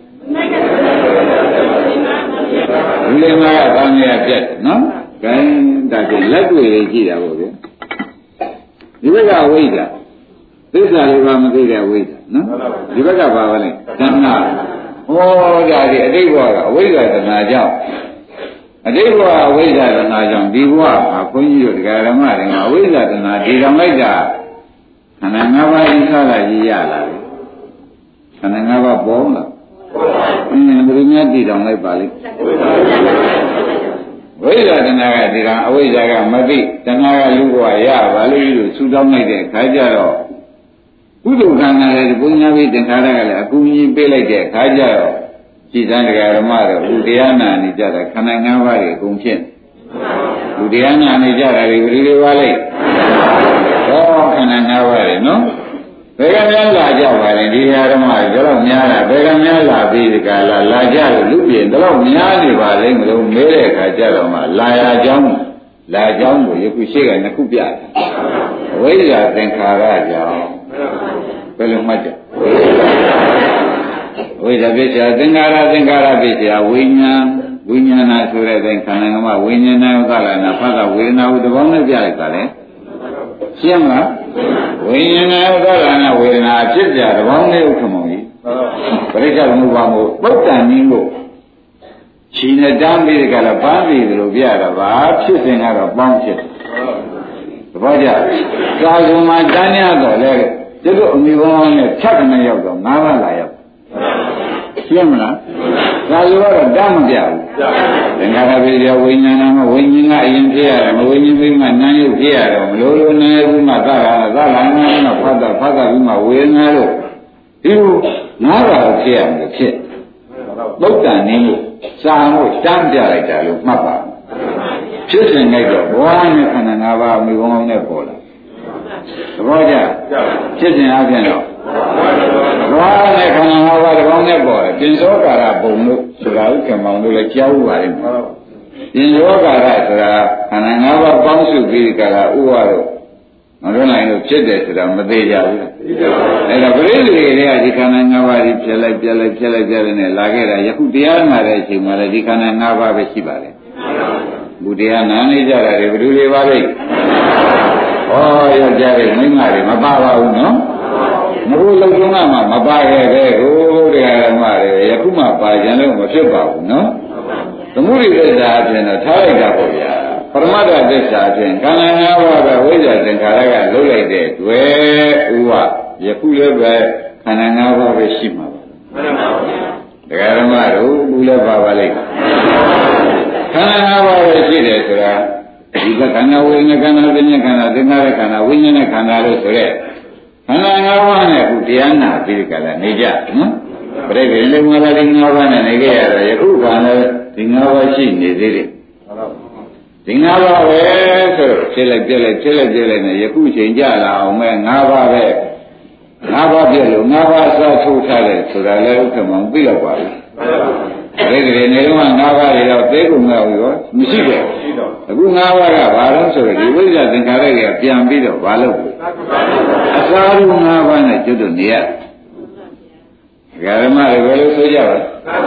လူလိမ္မာကတန်တရားပြတ်နော်ဂိုင်းဒါကလက်တွေ့လေးကြည့်တာပေါ့ဗျဒီဘက်ကဝိဒ္ဓသစ္စာလေးပါမသိတဲ့ဝိဒ္ဓနော်ဒီဘက်ကဘာပါလဲသဏ္ဍာဟောဒါဒီအတိတ်ဘဝကအဝိဇ္ဇာတဏှာကြောင့်အတိတ်ဘဝအဝိဇ္ဇာတဏှာကြောင့်ဒီဘဝမှာဘုန်းကြီးတို့တရားဓမ္မတွေမှာအဝိဇ္ဇာတဏှာဒီတော်လိုက်တာခန္ဓာ၅ပါးကြီးစားလာကြီးရလာတယ်ခန္ဓာ၅ပါးပေါ်လာဘယ်လိုများဒီတော်လိုက်ပါလိမ့်ဝိဇ္ဇာတဏှာကဒီတော်အဝိဇ္ဇာကမသိတဏှာကလူဘဝရပါလိမ့်လို့ဆူတောင်းလိုက်တဲ့ခါကျတော့ကုသိုလ်ကံလည်းပုညဝိသင်္ခါရကလည်းအကူအညီပေးလိုက်တဲ့အခါကျတော့ကြည်စံတရားဓမ္မတို့ဘုတရားနာနေကြတာခန္ဓာ၅ပါးတွေအကုန်ဖြစ်ဘုတရားနာနေကြတာတွေဘယ်လိုပါလဲဟောခန္ဓာ၅ပါးတွေနော်ဘယ်ကများလာကြပါလဲဒီဓမ္မတွေတော့များတာဘယ်ကများလာပြီးဒီကလာကြလို့လူပြင်တော့များနေပါလိမ့်မလို့မဲတဲ့အခါကျတော့မှလာရကြောင်းကိုယခုရှိကနှစ်ခုပြတယ်အဝိဇ္ဇာသင်္ခါရကြောင့်ဘယ်လိုမှတ်ကြဝိဇ္ဇာပစ္စယသင်္ခါရပစ္စယဝိညာဏဆိုတဲ့သင်္ခါရကမှဝိညာဏဥက္ကလနာဖတ်တာဝေဒနာဟုတပေါင်းနဲ့ပြလိုက်ပါလေရှင်းမလားဝိညာဏဥက္ကလနာဝေဒနာဖြစ်ကြတပေါင်းနဲ့ဥက္ကမောကြီးပရိစ္ဆေသမုပ္ပါမို့ပုတ္တန်နည်းကိုခြိနဲ့တမ်းပြီးကြလားပန်းပြီးလို့ပြတာပါဖြစ်စဉ်ကတော့ပေါင်းဖြစ်တယ်သဘောကျသာဇုံမှာတန်းရတော့လေကျတို့အမိဘောင်းနဲ့ဖြတ်ကနေရောက်တော့၅ပါးလာရောက်ရှင်းမလားသာဇုံကတော့တမ်းမပြဘူးသင်္ခါရပိယဝိညာဏမှာဝိညာဉ်ကအရင်ဖြစ်ရတယ်မဝိညာဉ်ပြီးမှနာမ်ရုပ်ဖြစ်ရတယ်မလို့လို့နာမ်ရုပ်မှသာလာနာမ်တော့ဖတ်ပြီးမှဝေဒနာလို့ဒီလို၅ပါးဖြစ်ရမယ်ဖြစ်ပုဒ်တန်နည်းကိုစာမို့တမ်းပြလိုက်တာလို့မှတ်ပါဖြစ်စဉ်လိုက်တော့ဘဝနဲ့ခန္ဓာ၅ပါးမိဘုံနဲ့ပေါ်လာသဘောကျဖြစ်စဉ်အပြင်တော့ဘဝနဲ့ခန္ဓာ၅ပါးတစ်ပေါင်းနဲ့ပေါ်တယ်ပြင်စောကာရပုံလို့ဆိုတာဥက္ကမောင်တို့လည်းကြားဥပါလိမ့်မယ်ပြင်စောကာရဆိုတာခန္ဓာ၅ပါးပေါင်းစုပြီးကြတာဥပါတော့မလွန်နိုင်လို့ဖြစ်တယ်ဆိုတာမသေးကြဘူးအဲ့တော့ပရိသေတွေကဒီခန္ဓာ၅ပါးကြီးဖြစ်လိုက်နဲ့လာခဲ့တာယခုတရားနာတဲ့အချိန်မှာလည်းဒီခန္ဓာ၅ပါးပဲရှိပါတယ်ဘုရားနာနေကြတာတွေဘယ်လိုလဲပါလိမ့်ဩယောက်ျားတွေမိန်းမတွေမပါပါဘူးနော်ငါတို့လုံဆုံးကမှမပါခဲ့တဲ့ဟိုတရားဓမ္မတွေယခုမှပါကြလို့မဖြစ်ပါဘူးနော်သမုဒိသစ္စာအပြင်တော့ထားလိုက်တာပေါ့ဗျာပရမတ္ထသစ္စာအပြင်ခန္ဓာ၅ပါးပဲဝိဇ္ဇာသင်္ခါရကလှုပ်လိုက်တဲ့တွေ့ဥပယခုလည်းပဲခန္ဓာ၅ပါးပဲရှိမှာပါတရားဓမ္မတို့ဘူးလည်းပါပါလိမ့်ခန္ဓာ၅ပါးပဲရှိတယ်ဆိုတာဒီကခန္ဓာဝိညာဉ်ခန္ဓာပညာခန္ဓာသင်္ခါရခန္ဓာဝိညာဉ်နဲ့ခန္ဓာလို့ဆိုရဲခန္ဓာ၅ပါးနဲ့အခုတရားနာပြီးကြလားနေကြနော်ပြိဋိဘိလုံလာဒီ၅ပါးနဲ့နေကြရတာယခုခန္ဓာဒီ၅ပါးရှိနေသေးတယ်ဒီ၅ပါးပဲဆိုတော့ဖြစ်လိုက်နဲ့ယခုချိန်ကြလာအောင်မဲ့၅ပါးပဲ၅ပါးပြည့်လို့၅ပါးအစားထုတ်ထားတယ်ဆိုတာလည်းဥက္ကမောင်သိတော့ပါဘူးပြိဋိနေတော့၅ပါးတွေတော့သိကုန်မလို့ရောမရှိပဲအခု၅ပါးကဘာလို့ဆိုတော့ဒီဝိဇ္ဇာသင်္ခါရတွေကပြန်ပြီးတော့ဘာလို့အစာရုံ၅ပါးနဲ့ကျွတ်တို့နေရဓမ္မတွေဘယ်လိုဆိုကြပါ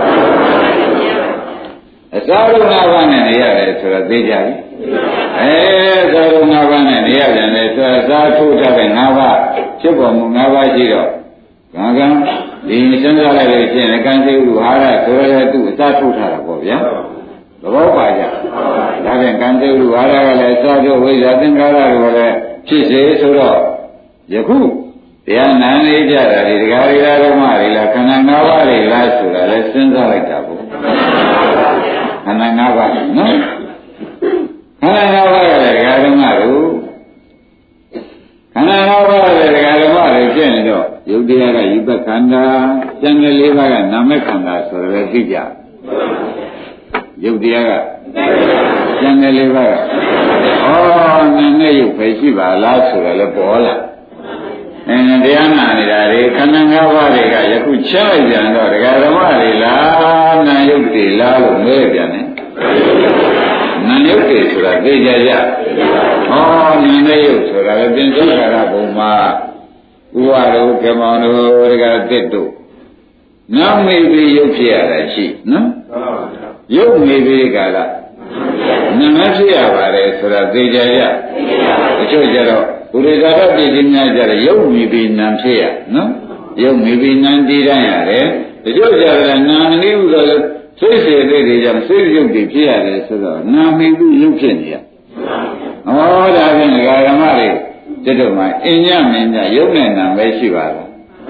အစာရုံ၅ပါးနဲ့နေရတယ်ဆိုတော့သိကြပြီအစာရုံ၅ပါးနဲ့နေရတယ်လေဆိုတော့စာထုတ်တဲ့၅ပါးဖြစ်ပေါ်မှု၅ပါးရှိတော့ကံဒီစဉ်းစားလိုက်လို့ရှိရင်ကံစိတ်ဥဟာရဆိုရတဲ့သူအစာထုတ်ထားတာပေါ့ဗျာသဘောပါကြဒါဖြင့်ကံစိတ်ဥဟာရကလည်းအစာထုတ်ဝိဇ္ဇာသင်္ခါရကိုလည်းဖြစ်စေဆိုတော့ယခုတရားနာနေကြတာဒီဒကာဒကာဓမ္မတွေလားခန္ဓာ၅ပါးတွေလားဆိုတာလည်းစဉ်းစားလိုက်တာပေါ့ခန္ဓာ၅ပါးနော်ခန္ဓာ၅ပါးကလည်းဒကာဓမ္မတို့ခန္ဓာ၅ပါးလည်းဒကာဓမ္မတွေဖြစ်နေတော့ယုတ်တရားကယူပခန္ဓာကျန်တဲ့၄ပါးကနာမခန္ဓာဆိုရယ်သိကြယုတ်တရားကကျန်တဲ့၄ပါးကနာနဲ့ယုတ်ပဲရှိပါလားဆိုရယ်လည်းပေါ်လာတရားနာနေတာတွေခန္ဓာ၅ပါးတွေကယခုချဲ့လိုက်ပြန်တော့ဒကာဓမ္မတွေလားနာယုတ်တွေလားလို့မေးပြန်တယ်နာယုတ်တွေဆိုတာသိကြကြနာနဲ့ယုတ်ဆိုတာလည်းပြင်စုခါရဘုံမှာဥပါတို့ကမောင်တို့ဒကာတစ်တို့နာမေပြီးယုတ်ဖြစ်ရတာရှိနော်ယုတ်နေပြီးကာလနာမဖြစ်ရပါတယ်ဆိုတာသိကြကြတချို့ကြတော့ဘုရားသာတပြည်များကြတယ်ရုပ်မီပြီးနာဖြစ်ရနော်ရုပ်မီပြီးနာတည်တတ်ရတယ်တချို့ကြတယ်နာမနေဘူးဆိုတော့စိတ်စေသေးတွေကြောင့်စိတ်ရုပ်တွေဖြစ်ရတယ်ဆိုတော့နာမီပြီးရုပ်ဖြစ်နေရဒါဖြင့်ဓမ္မတွေတိတို့မှာအညမင်းညရုပ်နဲ့နာပဲရှိပါလား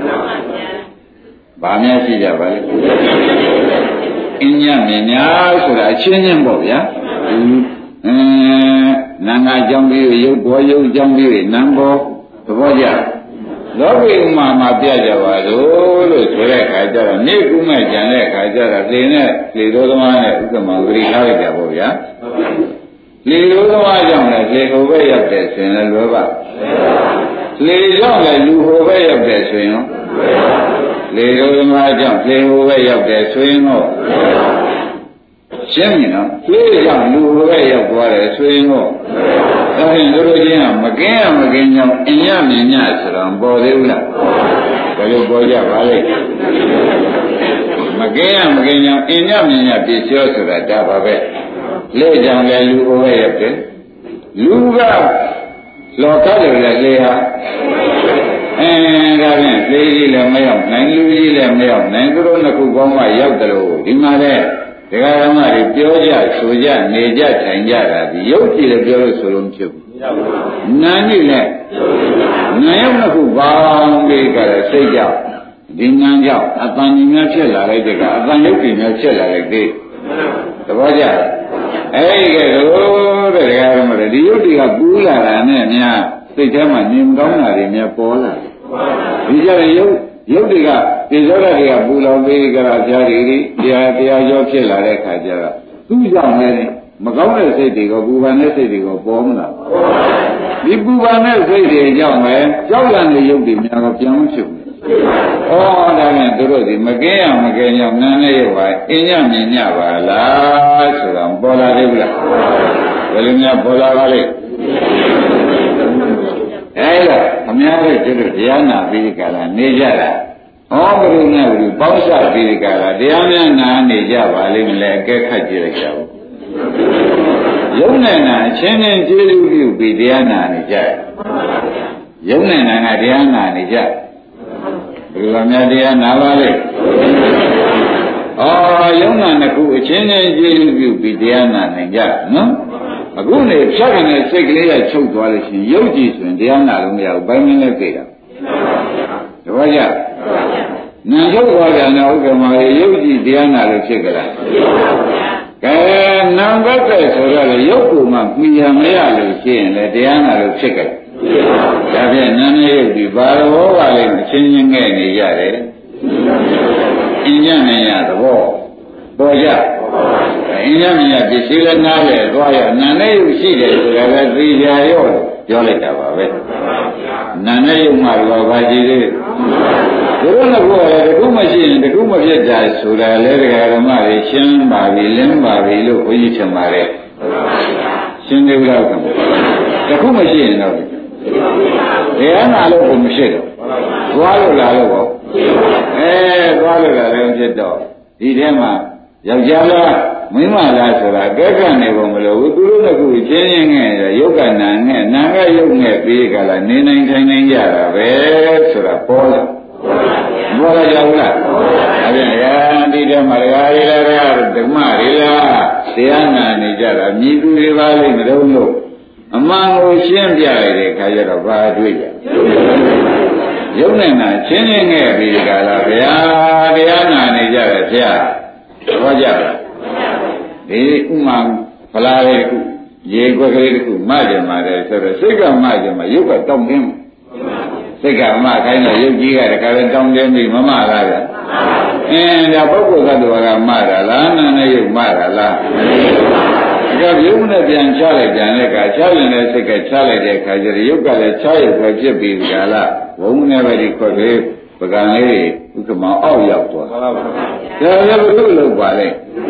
ဗာများရှိကြပါလဲအညမင်းညဆိုတာအချင်းချင်းပေါ့ဗျာနာငါကြောင့်ပြီးရုပ်ပေါ်ရုပ်ကြောင့်ပြီးနာပေါ်သဘောကျလောကီဥမာမှာပြကြပါလို့ဆိုတဲ့အခါကျတော့နေကုမဲ့ကြံတဲ့အခါကျတော့လေနဲ့လေတော်သမားနဲ့ဥက္ကမဂရိထားလိုက်ကြပေါ့ဗျာလေတော်သမားကြောင့်လည်းလေဟိုဘက်ရောက်တယ်ဆိုရင်လည်းလွယ်ပါလေကြောင့်လည်းလူဟိုဘက်ရောက်တယ်ဆိုရင်လေတော်သမားကြောင့်လေဟိုဘက်ရောက်တယ်ဆိုရင်တော့ရှင်းပြီနော်လေကြောင့်လူဟိုဘက်ရောက်သွားတယ်ဆိုရင်တော့ဒါဖြင့်တို့ချင်းကမကင်းကြောင့်အညမြင်ညဆိုတော့ပေါ်သေးဘူးလားဘယ်လိုပေါ်ကြပါလဲမကင်းကြောင့်အညမြင်ညပြည့်စုံဆိုတာဒါပါပဲလေကြောင့်လည်းလူဟိုဘက်ရောက်တယ်လူကလောကတွေလည်းလေဟာဒါဖြင့်လေကြီးလည်းမရောက်နိုင်လူကြီးလည်းမရောက်နိုင်သူတို့နှစ်ခုပေါင်းမှရောက်တယ်လို့ဒီမှာလည်းဒကာဓမ္မတွေပြောကြဆိုကြနေကြထိုင်ကြတာဒီရုပ်ကြည့်လည်းပြောလို့ဆိုလို့မဖြစ်ဘူးနာကြီးလည်းနာရောက်နှစ်ခုပေါင်းပြီးကြတဲ့စိတ်ကြောင့်ဒီနာကြောင့်အတန်ကြီးများဖြစ်လာလိုက်တဲ့ကအတန်ရုပ်ကြီးများဖြစ်လာလိုက်တဲ့သဘောကျအဲ့ဒီကဲတော့တဲ့ဒကာဓမ္မတွေဒီရုပ်တွေကပူးလာတာနဲ့များစိတ်ထဲမှာနေမကောင်းတာတွေများပေါ်လာတယ်ဒီကြတဲ့ရုပ်တွေကဒီဇောရတွေကပူလောင်ပြီးကြတာဇာတိတွေတရားကျော်ဖြစ်လာတဲ့ခါကျတော့သူ့ကြောင့်လည်းမကောင်းတဲ့စိတ်တွေကပူပန်တဲ့စိတ်တွေကပေါ်မလားဒီပူပန်တဲ့စိတ်တွေကြောင့်ပဲကြောက်လန့်တဲ့ရုပ်တွေများတော့ပြောင်းဖြစ်ဘူးဒါနဲ့သူတို့ဒီမကင်းကြောင့်နာနဲ့ရုပ်ပါအင်းညမြင်ညပါလားဆိုတာပေါ်လာသေးဘူးလားဘယ်လိုများပေါ်လာပါလဲအဲ့ဒါအများကြီးတို့တရားနာပြီးဒီကလာနေကြတာဘုရုနဲ့ဘုရုပေါင်းစပ်ပြီးဒီကလာတရားများနာနေကြပါလိမ့်မလဲအကဲခတ်ကြည့်လိုက်ကြဘူးယုံနဲ့နာအချင်းချင်းကျေးဇူးပြုပြီးတရားနာနေကြယုံနဲ့နာကတရားနာနေကြဘုရားများတရားနာပါလေယုံနာနှစ်ခုအချင်းချင်းကျေးဇူးပြုပြီးတရားနာနေကြနော်အခုနေဖြတ်ကနေစိတ်ကလေးကချုပ်သွားလို့ရှိရင်ရုပ်ကြည့်ဆိုရင်တရားနာလို့မရဘူးဘိုင်းမင်းနဲ့ပြေတာတပည့်ကြနာချုပ်သွားကြတဲ့ဥက္ကမရေရုပ်ကြည့်တရားနာလို့ဖြစ်ကြလားကဲနာဘက်ကဆိုတော့လေရုပ်ကူမှမှီရမရလို့ရှိရင်လေတရားနာလို့ဖြစ်ကြလားဒါဖြင့်နာနဲ့ရုပ်ဒီဘာလို့ပါလဲအချင်းချင်းငဲ့နေရတယ်အင်းညနေရသဘောပေါ်ကြအင်းညမင်းပစ္စည်းလည်းနားလေသွားရနာနဲ့ရုပ်ရှိတယ်ဆိုတာလည်းသိကြရောပြောလိုက်တာပါပဲနာနဲ့ရုပ်မှတော့ဘာကြည့်သေးတို့လည်းဘုရားတခုမရှိရင်တခုမဖြစ်တာဆိုတာလေဒကာဓမ္မတွေရှင်းပါပြီလင်းပါပြီလို့ဘုရားထင်ပါတယ်ရှင်းသေးလားကောင်တခုမရှိရင်တော့တရားနာလို့ကိုမရှိတော့သွားလို့လာလို့ပေါ့သွားလို့လာတယ်ဖြစ်တော့ဒီထဲမှာယောက်ျားလားမိန်းမလားဆိုတာကဲကနေပုံမလို့သူတို့ကခုချင်းချင်းငဲ့ရုပ်ကနာငဲ့နာကရုပ်ငဲ့ပြီးကြလားနေနိုင်ထိုင်နိုင်ကြတာပဲဆိုတာပေါ်လာဘောရကြောက်လားအဲ့ဒါရာဒီထဲမှာတရားရီလားဓမ္မရီလားတရားနာနေကြတာမြည်သူတွေပါလိမ့်မလို့လို့အမှန်ကိုရှင်းပြလိုက်တဲ့ခါကျတော့ဘာတွေ့ကြရုပ်နဲ့နာချင်းချင်းငဲ့ပြီးကြလားဗျာတရားနာနေကြတယ်ဗျာသဘောကျလားဒီဥမာဖလားလေးတစ်ခုရေခွက်ကလေးတစ်ခုမှကြမှာတယ်ဆိုတော့စိတ်ကမှကြမှာရုပ်ကတောင်းတင်းစိတ်ကမှခိုင်းတော့ရုပ်ကြီးကတခါလဲတောင်းတင်းပြီးမမလားဗျာဒါပုဂ္ဂိုလ်သတ္တဝါကမှတာလားနာနဲ့ရုပ်မှတာလားဒါရုပ်နဲ့ပြန်ချလိုက်ပြန်တဲ့အခါချလိုက်တဲ့စိတ်ကချလိုက်တဲ့အခါကျတော့ရုပ်ကလည်းချရုပ်ပဲဖြစ်ပြီးကြလားဘုံနဲ့ပဲဒီခွက်ကလေးပကံလေးဥက္ကမအောက်ရောက်သွားဒါလည်းဘုလိုလုပ်ပါလေ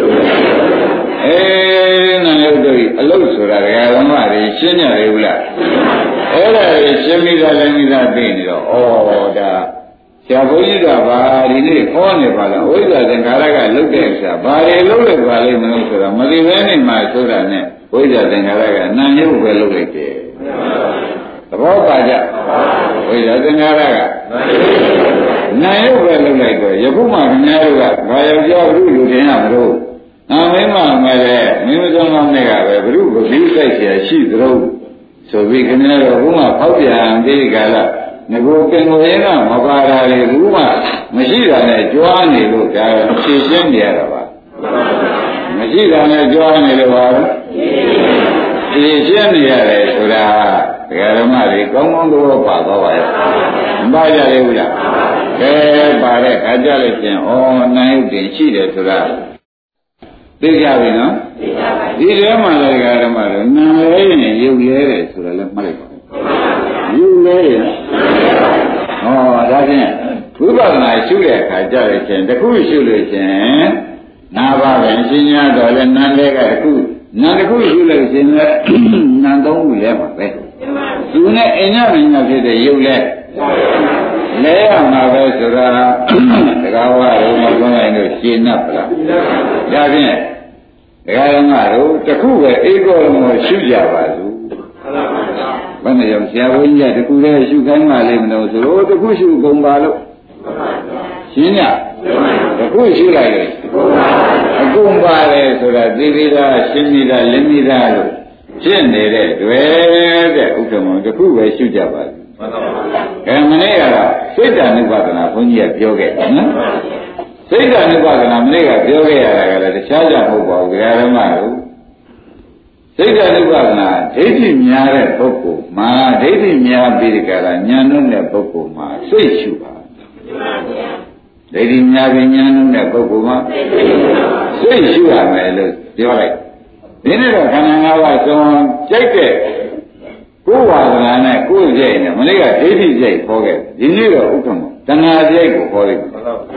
နာယုတ်တို့အလုပ်ဆိုတာဓမ္မတွေရှင်းကြတယ်ဘူးလားအဲ့ဒါရှင်းပြီးသားလည်းပြီးသားသိနေတော့ဒါဆရာဘုန်းကြီးကဘာဒီနေ့ခေါ်နေပါလားဝိဇ္ဇာသင်္ခါရကလုတ်တဲ့ဆရာဘာတွေလုတ်လိုက်ပါလိမ့်မလို့ဆိုတာမသိဘဲနဲ့မှဆိုတာနဲ့ဝိဇ္ဇာသင်္ခါရကအနံ့ရုပ်ပဲလုတ်လိုက်တယ်သဘောပါကြဝိဇ္ဇာသင်္ခါရကနာယုတ်ပဲလုတ်လိုက်တော့ယခုမှခင်ဗျားတို့ကဘာယောက်ျားဘုလူတင်ရမလို့မင်းမမယ်လေမင်းမစုံတော့နဲ့ကပဲဘုရုကပြီးဆိုင်เสียရှိသလိုဆိုပြီးခင်ဗျားတို့ဘုမှဖောက်ပြန်ပြီးကြလားငကိုပင်ကိုရင်ကမပါတာလေဘုမှမရှိတာနဲ့ကြွားနေလို့ဒါဖြည့်ရှင်းနေရတာပါမရှိတာနဲ့ကြွားနေလို့ပါဖြည့်ရှင်းနေရတယ်ဆိုတာဒကာဓမ္မတွေကောင်းကောင်းတော့ပါသွားပါရဲ့မပါကြရဘူးလားကဲပါတဲ့ခါကြလို့ချင်းနိုင်ဥတင်ရှိတယ်ဆိုတာသိကြပြီနော်သိကြပါပြီဒီထဲမှာလည်းဓမ္မတို့နာလဲရင်ရုပ်ရဲတယ်ဆိုတာလည်းမှတ်လိုက်ပါရုပ်လဲရင်ဒါဖြင့်ဝိပဿနာရှုတဲ့အခါကြရခြင်းတခုရှုလို့ခြင်းနာပါပဲရှင်းရတော့လဲနာလဲကတခုနာတခုရှုလို့ခြင်းလဲနာသုံးခုလဲပါပဲသူနဲ့အင်ညမင်းညာဖြစ်တဲ့ရုပ်လဲလဲရမှာပဲဆိုတာတကားဝါတို့မကွန်းနိုင်လို့ရှင်း납ပါလားဒါဖြင့်ဒကာရမတို့တခုပဲဧကောလုံးကိုရှုကြပါစို့ဘယ်နဲ့ရောဆရာဘုန်းကြီးကတခုလည်းရှုခိုင်းမှလိမ့်မလို့ဆိုတော့တခုရှုကုန်ပါလို့ရှင်းညတခုရှုလိုက်လေအကုန်ပါလေဆိုတာသိပြီးသားရှင်းပြီးသားလင်းပြီးသားလို့ဖြစ်နေတဲ့တွေ့တဲ့ဥက္ကမတခုပဲရှုကြပါစို့မနေ့ကတော့စိတ်ဓာတ်ဥပဒနာဘုန်းကြီးကပြောခဲ့တယ်နော်စိတ်ဓာတ်ဥပဒနာမနေ့ကပြောခဲ့ရတာကလည်းတခြားကြမဟုတ်ပါဘူးဓမ္မတို့စိတ်ဓာတ်ဥပဒနာဒိဋ္ဌိများတဲ့ပုဂ္ဂိုလ်မှာဒိဋ္ဌိများပြီးကြတာဉာဏ်နှုတ်တဲ့ပုဂ္ဂိုလ်မှာစိတ်ရှုပါဒိဋ္ဌိများပြီးဉာဏ်နှုတ်တဲ့ပုဂ္ဂိုလ်မှာစိတ်ရှုရမယ်လို့ပြောလိုက်ဒီနေ့တော့ခန္ဓာ၅ပါးသုံးကြိုက်တဲ့ကိုယ်ဝါဒနာနဲ့ကိုယ်ကြိုက်နေမနေ့ကဒိဋ္ဌိကြိုက်ခေါ်ခဲ့ဒီနေ့တော့ဥက္ကမတဏှာကြိုက်ကိုခေါ်လိုက်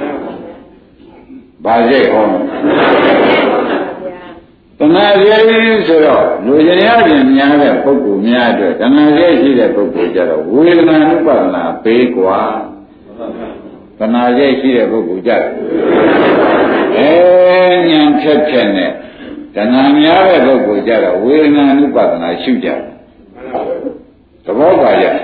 ဘာကြိုက်ခေါ်မလဲတဏှာကြိုက်ဆိုတော့လူကျင်ရခြင်းများတဲ့ပုဂ္ဂိုလ်များအတွက်တဏှာကြိုက်ရှိတဲ့ပုဂ္ဂိုလ်ကြတော့ဝေဒနာဥပဒနာဘေးกว่าတဏှာကြိုက်ရှိတဲ့ပုဂ္ဂိုလ်ကြတယ်ဉာဏ်ဖြတ်ဖြတ်နဲ့တဏှာများတဲ့ပုဂ္ဂိုလ်ကြတော့ဝေဒနာဥပဒနာရှုကြတယ်သဘောပါကြ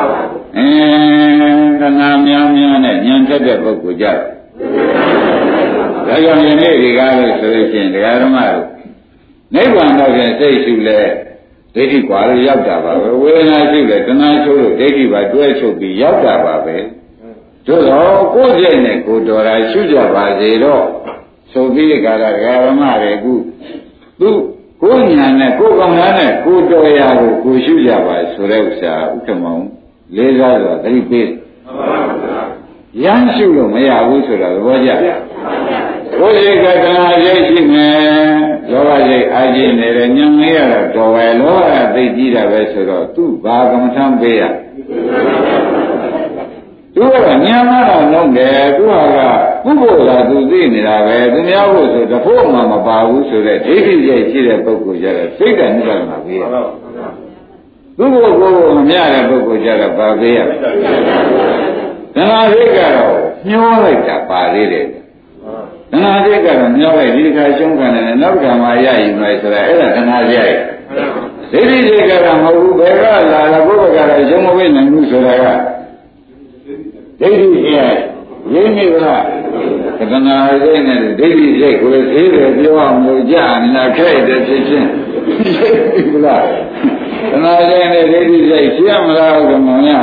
တဏှာများများနဲ့ဉာဏ်ဖြတ်တဲ့ပုဂ္ဂိုလ်ကြတယ်ဒါကြောင့်ယနေ့ဒီကားလို့ဆိုလို့ရှိရင်တရားဓမ္မတို့နိဗ္ဗာန်တော့ပြန်စိတ်ရှုလဲဒိဋ္ဌိกว่าလို့ရောက်တာပါပဲဝေဒနာရှုလဲတဏှာရှုလို့ဒိဋ္ဌိပါတွဲချုပ်ပြီးရောက်တာပါပဲတို့တော့ကိုယ်စိတ်နဲ့ကိုယ်တော်တာရှုကြပါစေတော့ဆိုပြီးကြတာတရားဓမ္မတွေအခုသူကိုယ်ညာနဲ့ကိုယ်ကောင်းသားနဲ့ကိုယ်တော်ရာကိုရှုကြပါဆိုတဲ့ဥစ္စာဥက္ကမောင်လေးစားတော့သတိပေးရမ်းရှုလို့မရဘူးဆိုတာသဘောကျကိုယ်စိတ်ကတဏှာစိတ်ရှိမယ်လောဘစိတ်အာကျင်နေတယ်ညံမရတော့တော်ပဲလောဘသိကြည့်တာပဲဆိုတော့သူ့ဘာကမ္မထမ်းပေးရသူသူကညံမှားတော့နှုတ်တယ်သူကပုဂ္ဂိုလ်ကသူသိနေတာပဲသူများဖို့ဆိုတဖို့မှမပါဘူးဆိုတဲ့ဒိဋ္ဌိရဲ့ရှိတဲ့ပုဂ္ဂိုလ်ကြတော့စိတ်ကနိဗ္ဗာန်မှာပြီးရသူ့ကိုယ်ကိုမမြတဲ့ပုဂ္ဂိုလ်ကြတော့ပါပေးရသနာစိတ်ကတော့ညှိုးလိုက်တာပါသေးတယ်သနာစိတ်ကတော့ညှိုးလိုက်ဒီခါရှုံးခံတယ်နောက်ခါမှရယူမယ်ဆိုတာအဲ့ဒါသနာစိတ်ဒိဋ္ဌိစိတ်ကတော့မဟုတ်ဘူးဘယ်ကလာတာဘုရားကတော့ရှုံးမဝိနိုင်ဘူးဆိုတာကဒိဋ္ဌိရဲ့ရင်းနေလားသနာစိတ်နဲ့ဒိဋ္ဌိစိတ်ကိုသေးတယ်ပြောအောင်လို့ကြာနေတာခဲ့တယ်ဖြစ်ချင်းဟုတ်လားသနာစိတ်နဲ့ဒိဋ္ဌိစိတ်ရှင်းမလားဥက္ကမောင်ရ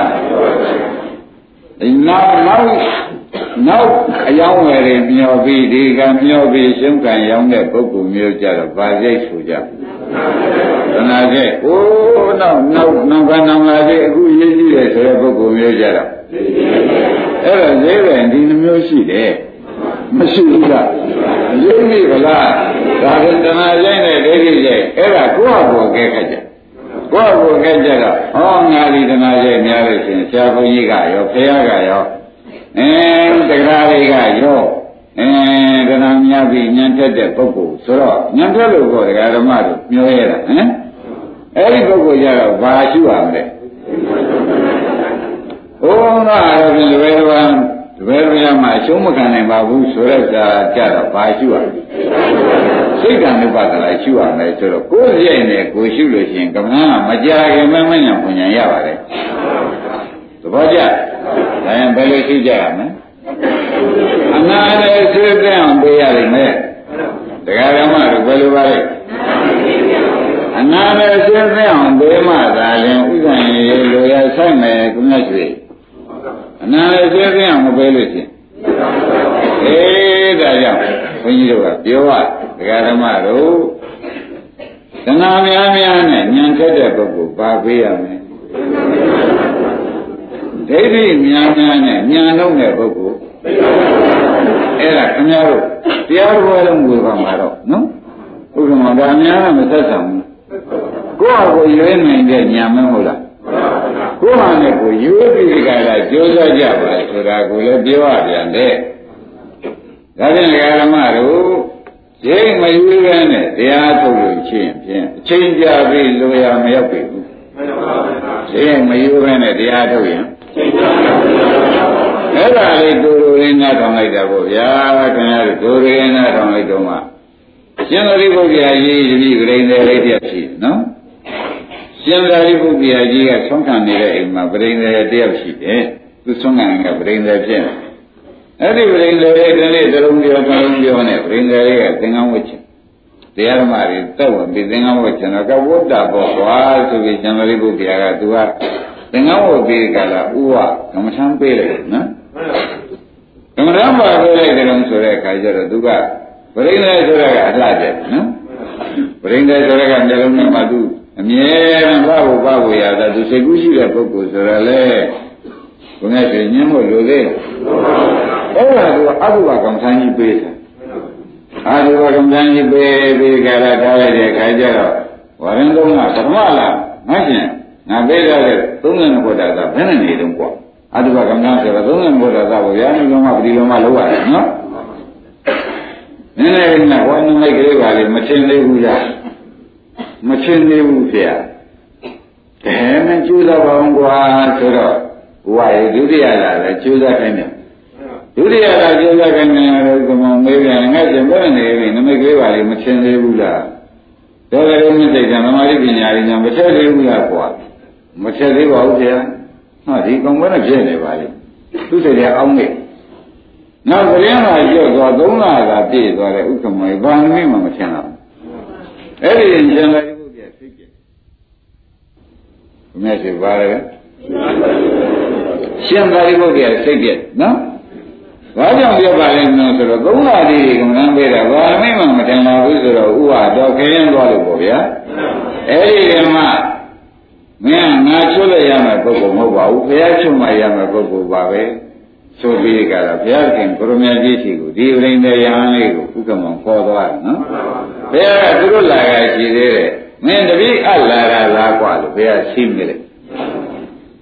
နောက်အယောင်းဝယ်တွေမျောပြီးဒီကမျောပြီးရှုံးကံရောင်းတဲ့ပုဂ္ဂိုလ်မျိုးကြတော့ဗာစိတ်ဆိုကြသနာစိတ်နောက်လာတဲ့အခုရေးကြည့်တယ်ဆိုတဲ့ပုဂ္ဂိုလ်မျိုးကြတော့အဲ့ဒါဈေးတယ်ဒီမျိုးရှိတယ်မရှိဘူးလားရေးမိဗလားဒါကသနာစိတ်နဲ့ဒိဋ္ဌိစိတ်အဲ့ဒါကိုယ့်ဟာကိုယ်ကဲခက်ကြကိုယ့်ကိုယ်ကဲကြတော့ဟောငါဒီသနာစိတ်များလို့ရှိရင်ဆရာဘုန်းကြီးကရောဖခင်ကရောတရားတွေကရောဒနာများပြီးညံထက်တဲ့ပုဂ္ဂိုလ်ဆိုတော့ညံထက်လို့ကိုတရားဓမ္မတို့ပြောရတာဟမ်အဲ့ဒီပုဂ္ဂိုလ်ကြတော့ဘာရှိရမလဲဘုန်းတော်အားဖြင့်လွယ်လွယ်မှာအရှုံးမခံနိုင်ပါဘူးဆိုတဲ့စာကြတော့ဘာရှိရလဲစိတ်ကံဥပါဒလာရှိရမယ်ဆိုတော့ကိုယ်စိတ်နဲ့ကိုယ်ရှိလို့ရှိရင်ကမ္ဘာမကြခင်မဉဏ်ပညာရပါတယ်သဘောကျဒါရင်ဘယ်လိုရှိကြရမလဲအနာနဲ့ဆွေးပြောင်းပေးရလိမ့်မယ်တရားဓမ္မတို့ဘယ်လိုပါလဲအနာနဲ့ဆွေးပြောင်းပေးမှသာရင်ဥစ္စာရေလိုရဆိုင်မယ်ကုသရွှေအနာနဲ့ဆွေးပြောင်းမပေးလို့ရှိရင်ဒါကြောင့်ဘုန်းကြီးတို့ကပြောရတရားဓမ္မတို့သနာများများနဲ့ညံထက်တဲ့ပုဂ္ဂိုလ်ပါပေးရမယ်ဒိဋ္ဌိများများနဲ့ညာလုံးတဲ့ပုဂ္ဂိုလ်အဲ့ဒါခင်ဗျားတို့တရားတော်လုံးဝေပါမှာတော့နော်ဥက္ကမဒါများမသက်ဆောင်ဘူးကိုယ့်ဟာကိုရွေးနိုင်တဲ့ညာမဟုတ်လားကိုယ့်ဟာနဲ့ကိုရွေးပြီးကြတာကြိုးစားကြပါဆိုတာကိုလည်းပြောရပြန်တယ်ဒါဖြင့်ဓမ္မတို့ရိတ်မရွေးပဲနဲ့တရားထုတ်လို့ရှိရင်ဖြင့်အချိန်ကြာပြီးလိုရမရောက်ပြီဘူးရိတ်မရွေးပဲနဲ့တရားထုတ်ရင်အဲ့ဒါလေးဒိုရိုရင်းနာထောင်လိုက်တာပေါ့ဗျာခင်ဗျားတို့ဒိုရိုရင်းနာထောင်လိုက်တော့မှရှင်သာရိပုတ္တရာကြီးတပည့်ဂရိန္ဒလေးတယောက်ရှိနော်ရှင်သာရိပုတ္တရာကြီးကဆုံးခံနေတဲ့အိမ်မှာဂရိန္ဒတယောက်ရှိတယ်သူဆုံးခံကဂရိန္ဒဖြစ်တယ်အဲ့ဒီဂရိန္ဒလေးဒီနေ့သုံးပြောနဲ့ဂရိန္ဒလေးကသင်္ကန်းဝတ်ချင်တရားဓမ္မတွေတက်ဝင်ပြီးသင်္ကန်းဝတ်ချင်တော့ကဝတ္တပေါ့ကွာဆိုပြီးရှင်သာရိပုတ္တရာကသူကသင်္ကန်းဝတ်ပြီးကြလားဥဝကမ္မထမ်းပေးလိုက်နော်ကမ္မထမ်းပါပေးလိုက်တယ်လို့ဆိုတဲ့အခါကျတော့သူကပရိသေဆိုတဲ့ကအလှကျနော်ပရိသေဆိုတဲ့ကမျက်လုံးနဲ့မှသူအမြဲတမ်းဘာဖို့ရတာသူစိတ်ကူးရှိတဲ့ပုဂ္ဂိုလ်ဆိုတော့လေဘုရားရှင်ညင်းဖို့လိုသေးတယ်အဲ့ဒါကအဘုဘကမ္မထမ်းကြီးပေးတယ်အာဒီဘကမ္မထမ်းကြီးပေးပြီးကြတာထားလိုက်တဲ့အခါကျတော့ဝရင်လုံးကဓမ္မလားမရှင်ငါပေးရတဲ့32ဘုရားသာဘယ်နဲ့နေတော့ပေါ့အတုပကမ္မထဆိုတော့32ဘုရားသာကိုဗျာဒီလုံးမပဒီလုံးမလောက်ရတယ်နော်နည်းနည်းနဲ့ဝိုင်းမိတ်ကလေးပါလေမထင်သေးဘူးလားမထင်သေးဘူးဖေ။ဒါနဲ့ကျိုးစားပါအောင်ကွာဆိုတော့ဘဝရဲ့ဒုတိယလာလဲကျိုးစားခိုင်းတယ်ဒုတိယလာကျိုးစားခိုင်းတယ်လို့ကမောမေးပြန်ငါကျဘယ်နေပြီနမိတ်ကလေးပါလေမထင်သေးဘူးလားဒါကြတဲ့မြင့်စိတ်ကမမာရိပညာရင်းညာမထက်သေးဘူးလားကွာမထက်သေးပါဘူးဖေ။ဟာဒီကောင်ကလည်းဖြစ်နေပါလေသူစိတ်ကအောင်းနေနောက်ကလေးမှရွတ်သွား3လကပြည့်သွားတဲ့ဥက္ကမေဘာနမိမှမထင်တော့အဲ့ဒီရှင်သာရိပုတ္တရာသိကြတယ်ဘုရားရှင်ပါတယ်ရှင်သာရိပုတ္တရာသိကြနော်ဘာကြောင့်ပြောပါလဲနော်ဆိုတော့3လလေးကမှန်းပေးတာဘာနမိမှမထင်ပါဘူးဆိုတော့ဥဟာတော့ခရင်သွားလို့ပေါ့ဗျာအဲ့ဒီကမှမင်းငါချွတ်လိုက်ရမယ်ပုဂ္ဂိုလ်မဟုတ်ပါဘူးဘုရားချွတ်မှရမယ်ပုဂ္ဂိုလ်ပါပဲဆိုပြီးကြတော့ဘုရားခင်ကိုရမကြီးရှိကိုဒီပရိသေယဟန်လေးကိုဥက္ကမောခေါ်သွားတယ်နော်ဘုရားကသူတို့လာရရှိသေးတယ်မင်းတပည့်အပ်လာတာလားกว่าလို့ဘုရားရှိမိတယ်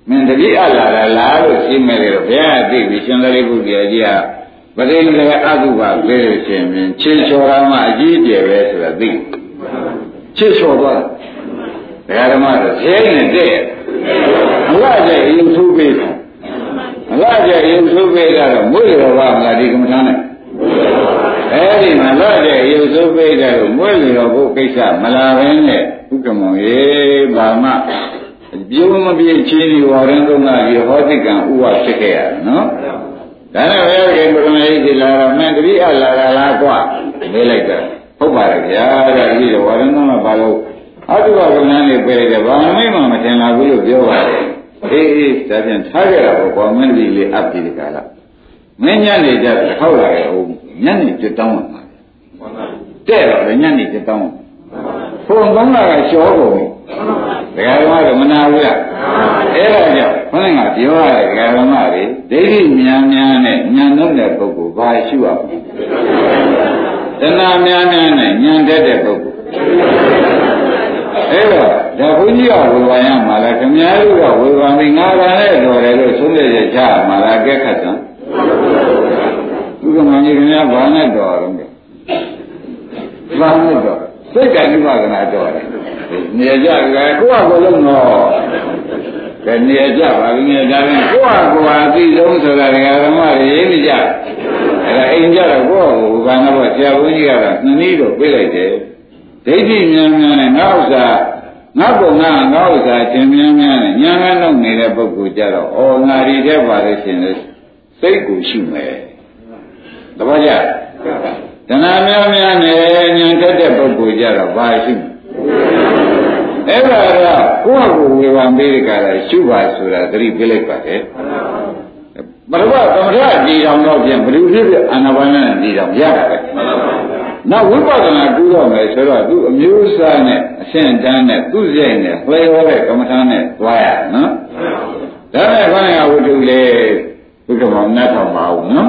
မင်းတတိအလာလားလို့ရှင်းမယ်လေတော့ဘုရားသိပြီရှင်သာရိပုတ္တရာကြီးကပရိနိဗ္ဗာန်အတုပါလဲလို့ရှင်ဖြင့်ချေလျှော်တာမှအကြီးကျယ်ပဲဆိုတာသိချေလျှော်သွားတယ်ဓမ္မတော့ဈေးနဲ့တဲ့မလားကျရင်သူ့ပေးတယ်မလားကျရင်သူ့ပေးတော့မွေးတော်ဘာမလားဒီကမ္မထာနဲ့အဲဒီမှာလားကျရင်သူ့ပေးတယ်မွေးတော်ဘုကိစ္စမလာဘဲနဲ့ဥက္ကမောရေဘာမှပြုံးမပြေချင်းဒီဝါရင်သုံးကဒီဟောတိကံဥပဖြစ်ခဲ့ရတယ်နော်ဒါနဲ့ဘယ်လိုဘုရားကြီးဒီလာတော့မင်းတတိအလာလားကွာမေးလိုက်တာဟုတ်ပါရဲ့ဗျာတဲ့ဒီဝါရင်သုံးကဘာလို့အတုဝကဏ္ဍနဲ့ပြည့်တယ်ဘာမှမထင်လာဘူးလို့ပြောပါတယ်အေးဒါပြန်ထားကြတာပေါ့မင်းဒီလေးအပ်ပြီးဒီကလာမင်းညနေကြထောက်လာရဲ့ဟုတ်ညနေကြတောင်းမှာတဲ့တော့ညနေကြတောင်းဖုန်းသုံးလာကရှောကုန်ပြီဒကာဓမ္မကမနာဘူးလားအဲ့ဒါကြောင့်ခေါင်းကပြောရတယ်ဒကာဓမ္မတွေဒိဋ္ဌိများများနဲ့ဉာဏ်လုံးတဲ့ပုဂ္ဂိုလ်ဘာရှုရမလဲတဏှာများများနဲ့ဉာဏ်တတ်တဲ့ပုဂ္ဂိုလ်အဲ့တော့ဒါဘုန်းကြီးကဝေဘာရမှာလားခင်ဗျားတို့ကဝေဘာမိငါကလည်းတော်တယ်လို့ဆုံးဖြတ်ချက်ချမှာလားကဲခတ်တယ်သူကမှကြီးခင်ဗျားဘာနဲ့တော်တော့လဲဘာနဲ့တော်စိတ်ကနိဗ္ဗာန်တော်တယ်နေကြကကိုယ့်အကိုလုံးတော့ကဲနေကြပါပြီနေကြတယ်ကိုယ့်အကိုအသိဆုံးဆိုတာဓမ္မတွေရေးနေကြအဲ့ဒါအိမ်ကြတော့ကိုယ့်အကိုဘာနာတော့ဆရာဘုန်းကြီးကတော့နှစ်နည်းတော့ပြေးလိုက်တယ်ဒိဋ္ဌိများများနဲ့ငါဥစ္စာငါပုံငါဥစ္စာခြင်းများများနဲ့ညာငန်းလုံးနေတဲ့ပုဂ္ဂိုလ်ကြတော့ဩငါဒီတဲ့ပါလို့ရှင်လေစိတ်ကိုရှုမယ်တပည့်ကြတဏှာများများနဲ့ညာတက်တဲ့ပုဂ္ဂိုလ်ကြတော့ဘာရှုအဲ့ဒါကကိုယ့်ကိုယ်ဝေဖန်ပေးကြတာရှုပါဆိုတာသတိပေးလိုက်ပါတယ်ပရမသမထဒီတော်တော့ပြန်ဘယ်လိုဖြစ်ဖြစ်အာနာပါနနဲ့ဒီတော်ရတာပဲနောက်ဝိပဿနာကျူးတော့မယ်ဆိုတော့သူအမျိုးအစားနဲ့အရှင်းတန်းနဲ့သူ့စိတ်နဲ့လှည့်ရောတဲ့ကမ္မထာနဲ့သွားရနော်ဒါနဲ့ခေါင်းကဝတ္ထုလေဘုက္ကမောနတ်ထောင်ပါဦးနော်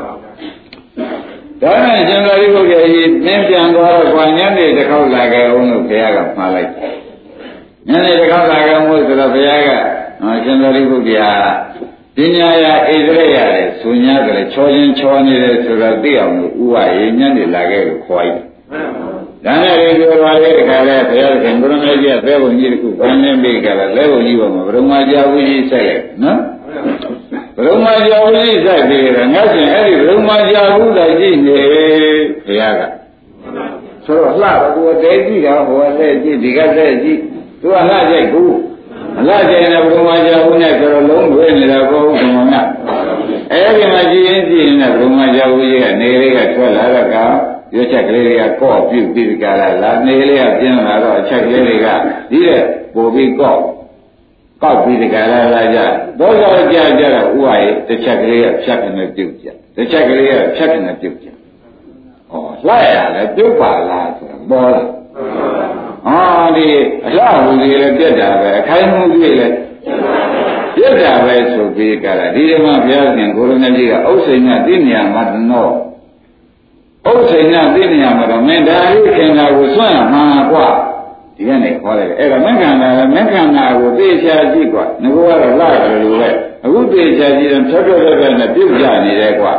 ဒါနဲ့ရှင်သာရိပုတ္တရာကြီးသင်ပြန်သွားတော့ခွာညနေတစ်ခေါက်လာခဲ့အောင်လို့ဘုရားကမှားလိုက်ညနေတစ်ခေါက်လာခဲ့မို့ဆိုတော့ဘုရားကရှင်သာရိပုတ္တရာပညာရဣဒရရတယ်ဆိုညာကလေးချောချင်းချောနေတယ်ဆိုတော့သိအောင်လို့ဥပယေညနေလာခဲ့လို့ခေါ်လိုက်ဒါနဲ့ဒီလိုပါလေတခါလဲဘုရားခင်ဘုရားမြတ်ကြီးကသဲဘုံကြီးတစ်ခုပန်းနေပြီကြလားသဲဘုံကြီးပေါ်မှာဘုရားကြာဝိကြီးဆက်လိုက်နော်ဘုရားကြာဝိကြီးဆက်ပြီးတော့ငါရှင်အဲ့ဒီဘုရားကြာဝိတိုင်ကြည့်နေဘုရားကဆိုတော့လှတော့သူတဲကြည့်တာဟိုလက်ကြည့်ဒီကလက်ကြည့်သူကလှကြိုက်ဘူးအလားကျရင်ဘုရားကြာဝိနဲ့ဆိုတော့လုံးဝနေတာဘုရားကအဲ့ဒီမှာကြည့်ရင်ကြည့်ရင်ဘုရားကြာဝိကြီးကနေလေးကထွက်လာတော့ကရွှေချက်ကလေးတွေကကော့ပြုတ်ပြီးကြလာနေလေးကပြင်းလာတော့အချက်ကလေးတွေကဒီတဲ့ပို့ပြီးကောက်ပြီးကြလာကြတော့ကြကြတော့ဥပါရဲ့တစ်ချက်ကလေးကဖြတ်ကနေပြုတ်ကြတစ်ချက်ကလေးကဖြတ်ကနေပြုတ်ကြဩလှရလဲပြုတ်ပါလားဆိုတော့ပေါ်လာဒီအလှဟူကြီးလည်းပြက်တာပဲအခိုင်မှုကြီးလည်းပြက်တာပဲဆိုပြီးကြတာဒီမှာဘုရားရှင်ကိုရမကြီးကဥစ္စိဏသိဉာဏ်မတနောဥစ္စိဏသိဉာဏ်မတော့မင်းဒါလေးခင်တာကိုစွန့်ရမှာกว่าဒီကနေ့ခေါ်လိုက်အဲ့ဒါမက္ခန္ဓာမက္ခန္ဓာကိုသိချာကြည့်กว่าငါကတော့လှတယ်လို့ပဲအခုသိချာကြည့်ရင်ဖြတ်နဲ့ပြုတ်ကြနေတယ်กว่า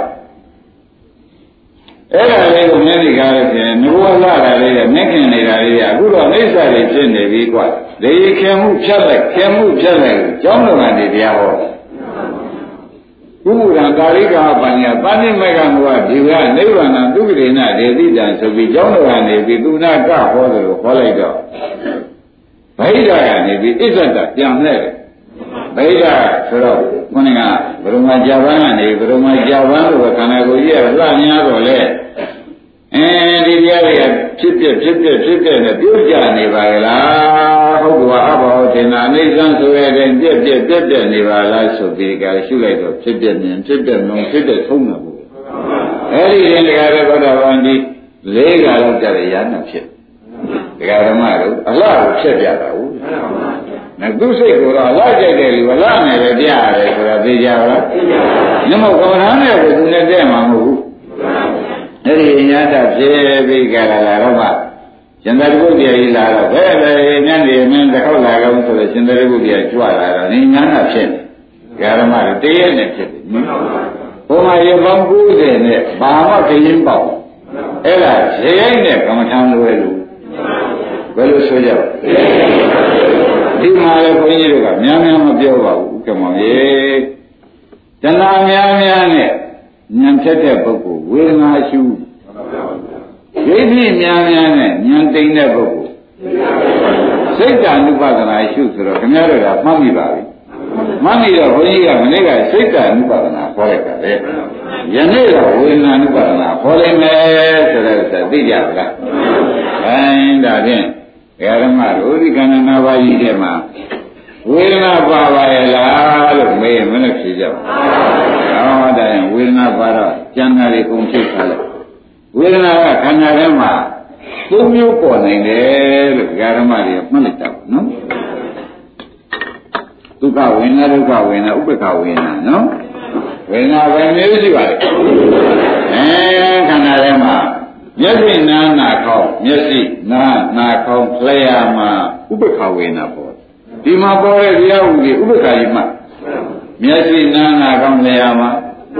အဲ့ဒါလေးကိုမျက်စိကားလို့ဖြင့်ငါကလှတာလေးနဲ့မက္ခင်နေတာလေးကအခုတော့အိဋ္ဌာတွေဖြစ်နေပြီกว่าလေခင်မှုဖြတ်လိုက်ကျောင်းတော်ကနေတရားဟောကုမ္မရံကာရိကာပညာပဏိမေကမူဝဒီဝရနိဗ္ဗာန်ဒုက္ခရေနဒေတိတံဆိုပြီးကျောင်းတော်ကနေပြီးသူနာကဟောတယ်လို့ခေါ်လိုက်တော့ဗိဓာကနေပြီးအစ္ဆတပြန်လှည့်တယ်ဗိဓာဆိုတော့ခုနကဘုရမကြာပန်းကနေဘုရမကြာပန်းလို့ခန္ဓာကိုယ်ကြီးကလှများတော့လေဒီတရားတွေကဖြစ်ပြနဲ့ပြုတ်ကြနေပါကလားဟုတ်ကွာအဘောထင်တာအိဋ္ဌံဆိုရတဲ့ပြက်နေပါလားဆိုပြီးကြရှုလိုက်တော့ဖြစ်ပြမြင်ဖြစ်ပြမုံဖြစ်တဲ့သုံးတာဘူးအဲ့ဒီရင်တကားတဲ့ဘုရားဗန္ဒီ၄ခါလောက်ကြတဲ့ရဟနာဖြစ်ဒကာဓမ္မတို့အလှကိုဖြတ်ပြတာဟုတ်နော်သူစိတ်ကိုတော့အလှကြိုက်တယ်လူအလှနဲ့ပဲပြရတယ်ဆိုတာသိကြပါလားညမကမ္ဘာနဲ့ကိုသူနဲ့တဲ့မှာမဟုတ်ဘူးအဲ့ဒီညာတာဖြစ်ပြီးကြလာတော့မှရှင်သာရိပုတ္တရာကြီးလာတော့ဘယ်ပဲညနေမင်းတစ်ခေါက်လာကောင်းဆိုတော့ရှင်သာရိပုတ္တရာကြွလာတော့ဒီညာနာဖြစ်နေဓမ္မတွေတရက်နဲ့ဖြစ်တယ်ဘုံမှာရေပေါင်း90နဲ့ဘာမှခရင်ပေါက်အဲ့ဒါရေရိုက်နဲ့ကမ္မထံလွယ်လို့ဘယ်လိုဆိုကြဒီမှာလည်းဘုန်းကြီးတို့ကများများမပြောပါဘူးကမောင်ရေတဏှာများများနဲ့ဉာဏ်ဖြတ်တဲ့ပုဂ္ဂိုလ်ဝေဒနာရှုဒိဋ္ဌိများများနဲ့ဉာဏ်တိမ်တဲ့ပုဂ္ဂိုလ်စိတ်ဓာနုပဒနာရှုဆိုတော့ခင်ဗျားတို့ကမှတ်မိပါပြီမှတ်မိတော့ဘုန်းကြီးကမနေ့ကစိတ်ဓာနုပဒနာခေါ်လိုက်တာလေယနေ့တော့ဝေဒနာနုပဒနာခေါ်လိုက်မယ်ဆိုတော့သိကြပါလားအဲဒါဖြင့်ဓမ္မတို့ဒီကဏ္ဍ၅ပါးကြီးထဲမှာဝေဒနာပါပါရဲ့လားလို့မေးရင်မနဲ့ဖြေကြပါဘူးဟောတယ်ဝေဒနာပါတော့ကျန်တာတွေကုန်ဖြစ်သွားတယ်ဝေဒနာကခန္ဓာထဲမှာသုံးမျိုးပေါ်နိုင်တယ်လို့ဓမ္မတွေမှတ်လိုက်တာပေါ့နော်ဒုက္ခဝေဒနာဒုက္ခဝေဒနာဥပ္ပခဝေဒနာနော်ဝေဒနာပဲမျိုးရှိပါလေခန္ဓာထဲမှာမျက်စိနားနာခေါင်းမျက်စိနားနာခေါင်းလျှာမှာဥပ္ပခဝေဒနာပေါ်ဒီမှာပေါ်တဲ့တရားဥပ္ပခာကြီးမှာမျက်စိနားနာခေါင်းလျှာမှာ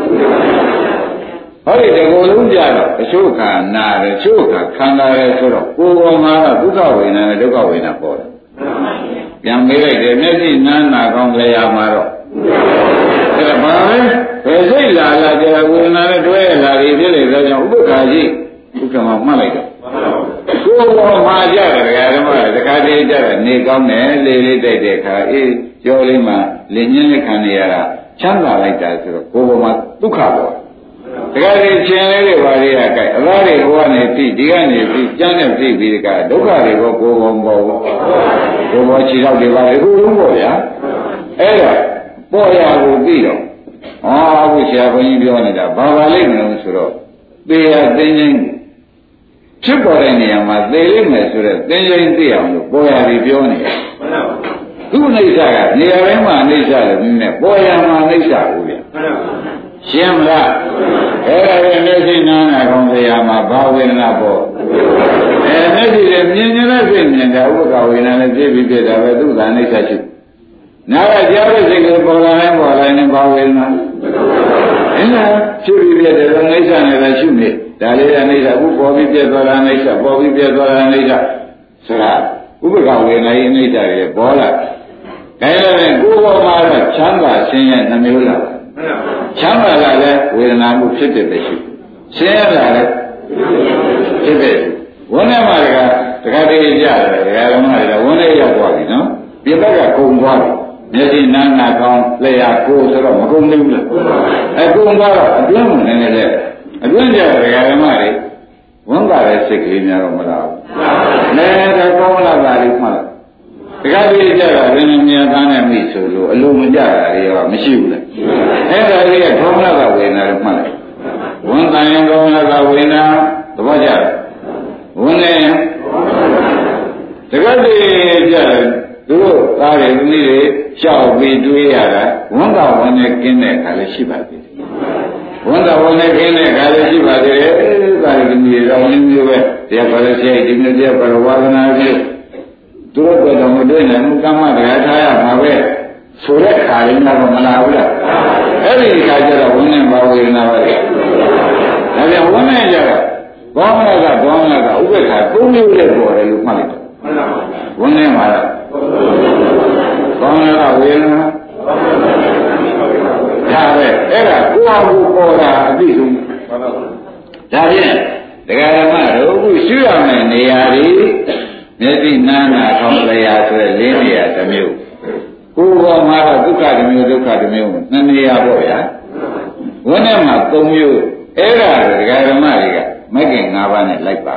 ဟောဒီတကူလုံးကြတော့အချို့ခါနာတယ်အချို့ခါခန္ဓာတယ်ဆိုတော့ကိုယ်ပေါ်မှာဒုက္ခဝေဒနာနဲ့ဒုက္ခဝေဒနာပေါ်တယ်ပြန်မေးလိုက်တယ်မျက်စိနားနာခေါင်းလျှာမှာတော့အဲ့ဒါဘာလဲဘယ်စိတ်လာကြဝေဒနာနဲ့တွဲလာပြီးဖြစ်လေဆိုကြောင့်ဥပ္ပခာကြီးဥက္ကမမှတ်လိုက်တော့ကိုယ်ပေါ်မှာကြတယ်ဓမ္မတခါတည်းကြတယ်နေကောင်းတယ်လေးလေးတိုက်တဲ့ခါအေးကြောလေးမှာလင်းညင်းနဲ့ခံနေရတာချမ်းသာလိုက်တာဆိုတော့ကိုယ်ပေါ်မှာဒုက္ခပေါ်တခါတည်းရှင်လေးတွေပါလေကဲအလားတွေဘဝနဲ့ပြီးဒီကနေပြီးကျမ်းနဲ့ပြီးပြီးကဒုက္ခတွေကိုကိုယ်ပေါ်ပေါ်ကိုယ်ပေါ်ခြေထောက်တွေပါလေအခုလုံးပေါ့ဗျာအဲ့ဒါပေါ်ရကိုပြီးတော့အခုဆရာဘုန်းကြီးပြောနေတာဘာပါလိမ့်မလို့ဆိုတော့သေရသိင်းချင်းဖြစ်ပေါ်တဲ့နေရာမှာသေလိမ့်မယ်ဆိုတော့သိင်းချင်းသိအောင်လို့ပေါ်ရပြီးပြောနေတယ်သူ့အိဋ္ဌကနေရာတိုင်းမှာအိဋ္ဌတယ်နဲ့ပေါ်ရမှာအိဋ္ဌဘူးဗျရှင်းမလားအဲ့ဒါရဲ့မျက်စိနားနာကောင်းတရားမှာဘာဝေဒနာပေါ်မျက်စိနဲ့မြင်နေတဲ့စိတ်မြင်တာဥပ္ပခဝေဒနာနဲ့ပြည့်ပြီးပြတာပဲသူ့သာအိဋ္ဌရှိနာကကြားတဲ့စိတ်ကပေါ်လာရင်ဘာဝေဒနာအဲ့ဒါဖြစ်ပြီးပြတဲ့အိဋ္ဌနဲ့လည်းရှုနေဒါလေးအိဋ္ဌအခုပေါ်ပြီးပြသွားတာအိဋ္ဌပေါ်ပြီးပြသွားတာအိဋ္ဌဆိုတာဥပ္ပခဝေဒနာရဲ့အိဋ္ဌတွေပေါ်လာဒါလည်းကိုယ်ပေါ်မှာတော့ချမ်းသာခြင်းရဲ့နှမျိုးလာချမ်းသာလာလဲဝေဒနာမှုဖြစ်တဲ့ပဲရှိဆင်းရဲလာလဲဖြစ်တဲ့ဝန်းထဲမှာတခါတည်းကြတယ်ဓမ္မတွေကဝန်းထဲရောက်သွားပြီနော်ပြဘက်ကကုံသွားပြီမျက်စိနားနာကောင်းလျှာကိုယ်ဆိုတော့မကုံသေးဘူးလားကုံသွားတော့အတွင်းမှာနည်းနည်းလေးအတွင်းကျတဲ့ဓမ္မတွေဝန်းပါတဲ့စိတ်ကလေးများတော့မလားဘူးနည်းနည်းကောင်းလာတာလေးမှတ်တခါတည်းကြတာရင်းမြန်းသားနဲ့မိဆိုလို့အလုံးမကြတာတွေရောမရှိဘူးလားအဲ့ဒါလေးကဒေါမနကဝေဒနာလို့မှတ်လိုက်ဝန်တန်ရင်ဒေါမနကဝေဒနာသဘောကျတယ်ဝန်နေတခါတည်းကြတယ်သူတို့သားတွေသမီးတွေရှောက်ပြီးတွေးရတာဝန်ကဝန်နဲ့กินတဲ့အခါလည်းရှိပါသေးတယ်ဝန်ကဝန်နဲ့กินတဲ့အခါလည်းရှိပါသေးတယ်သားတွေသမီးတွေတော့မျိုးပဲတရားပါလို့ရှိရင်ဒီမျိုးတရားပါဝါဒနာပြုသူတို့ကတော့မတွေ့နိုင်ဘူးကမ္မတရားထားရမှာပဲဆိုတဲ့ခါလေးတော့မလာဘူးလားအဲ့ဒီခါကျတော့ဝိညာဉ်ဘာဝေဒနာပဲဒါပြန်ဝိညာဉ်ကျတော့ဘောမနာကဥပ္ပခါသုံးမျိုးနဲ့ပေါ်တယ်လို့မှတ်လိုက်ဝိညာဉ်မှာဘောမနာကဝေဒနာဒါပဲအဲ့ဒါကိုယ့်အကူပေါ်တာအသိဆုံးဒါဖြင့်တရားဓမ္မတို့အခုရှုရမယ့်နေရာတွေမျက်စိနားနာခေါင်းလျှာဆိုတဲ့၄နေရာတစ်မျိုးကိုယ်ပေါ်မှာတော့ဒုက္ခတစ်မျိုးဒုက္ခတစ်မျိုးနှစ်နေရာပေါ့ဗျာဝန်းထဲမှာ၃မျိုးအဲ့ဒါတရားဓမ္မတွေကမဂ္ဂင်၅ပါးနဲ့လိုက်ပါ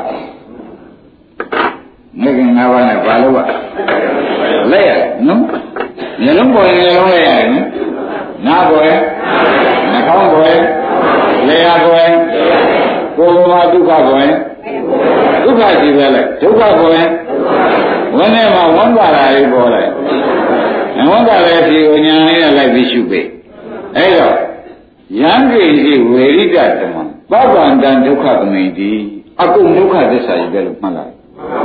မဂ္ဂင်၅ပါးနဲ့ဘာလို့ပါလိုက်ရနော်မျက်လုံးပေါ်ရင်လည်းလိုက်ရတယ်နော်နားပေါ်ရင်နှာခေါင်းပေါ်ရင်လျှာပေါ်ရင်ကိုယ်ပေါ်မှာဒုက္ခပေါ်ရင်ဒုက္ခရှိပဲလိုက်ဒုက္ခပေါ်ရင်ဝန်းထဲမှာဝမ်းသာတာလေးပေါ်လိုက်ဝမ်းသာတဲ့ဒီကိုညာလေးနဲ့လိုက်ပြီးရှုပေးအဲ့တော့ယံကိရှိဝေရိတဓမ္မပပ္ပန္တဒုက္ခသမိန်တိအကုန်ဒုက္ခသစ္စာကြီးပဲလို့မှတ်လိုက်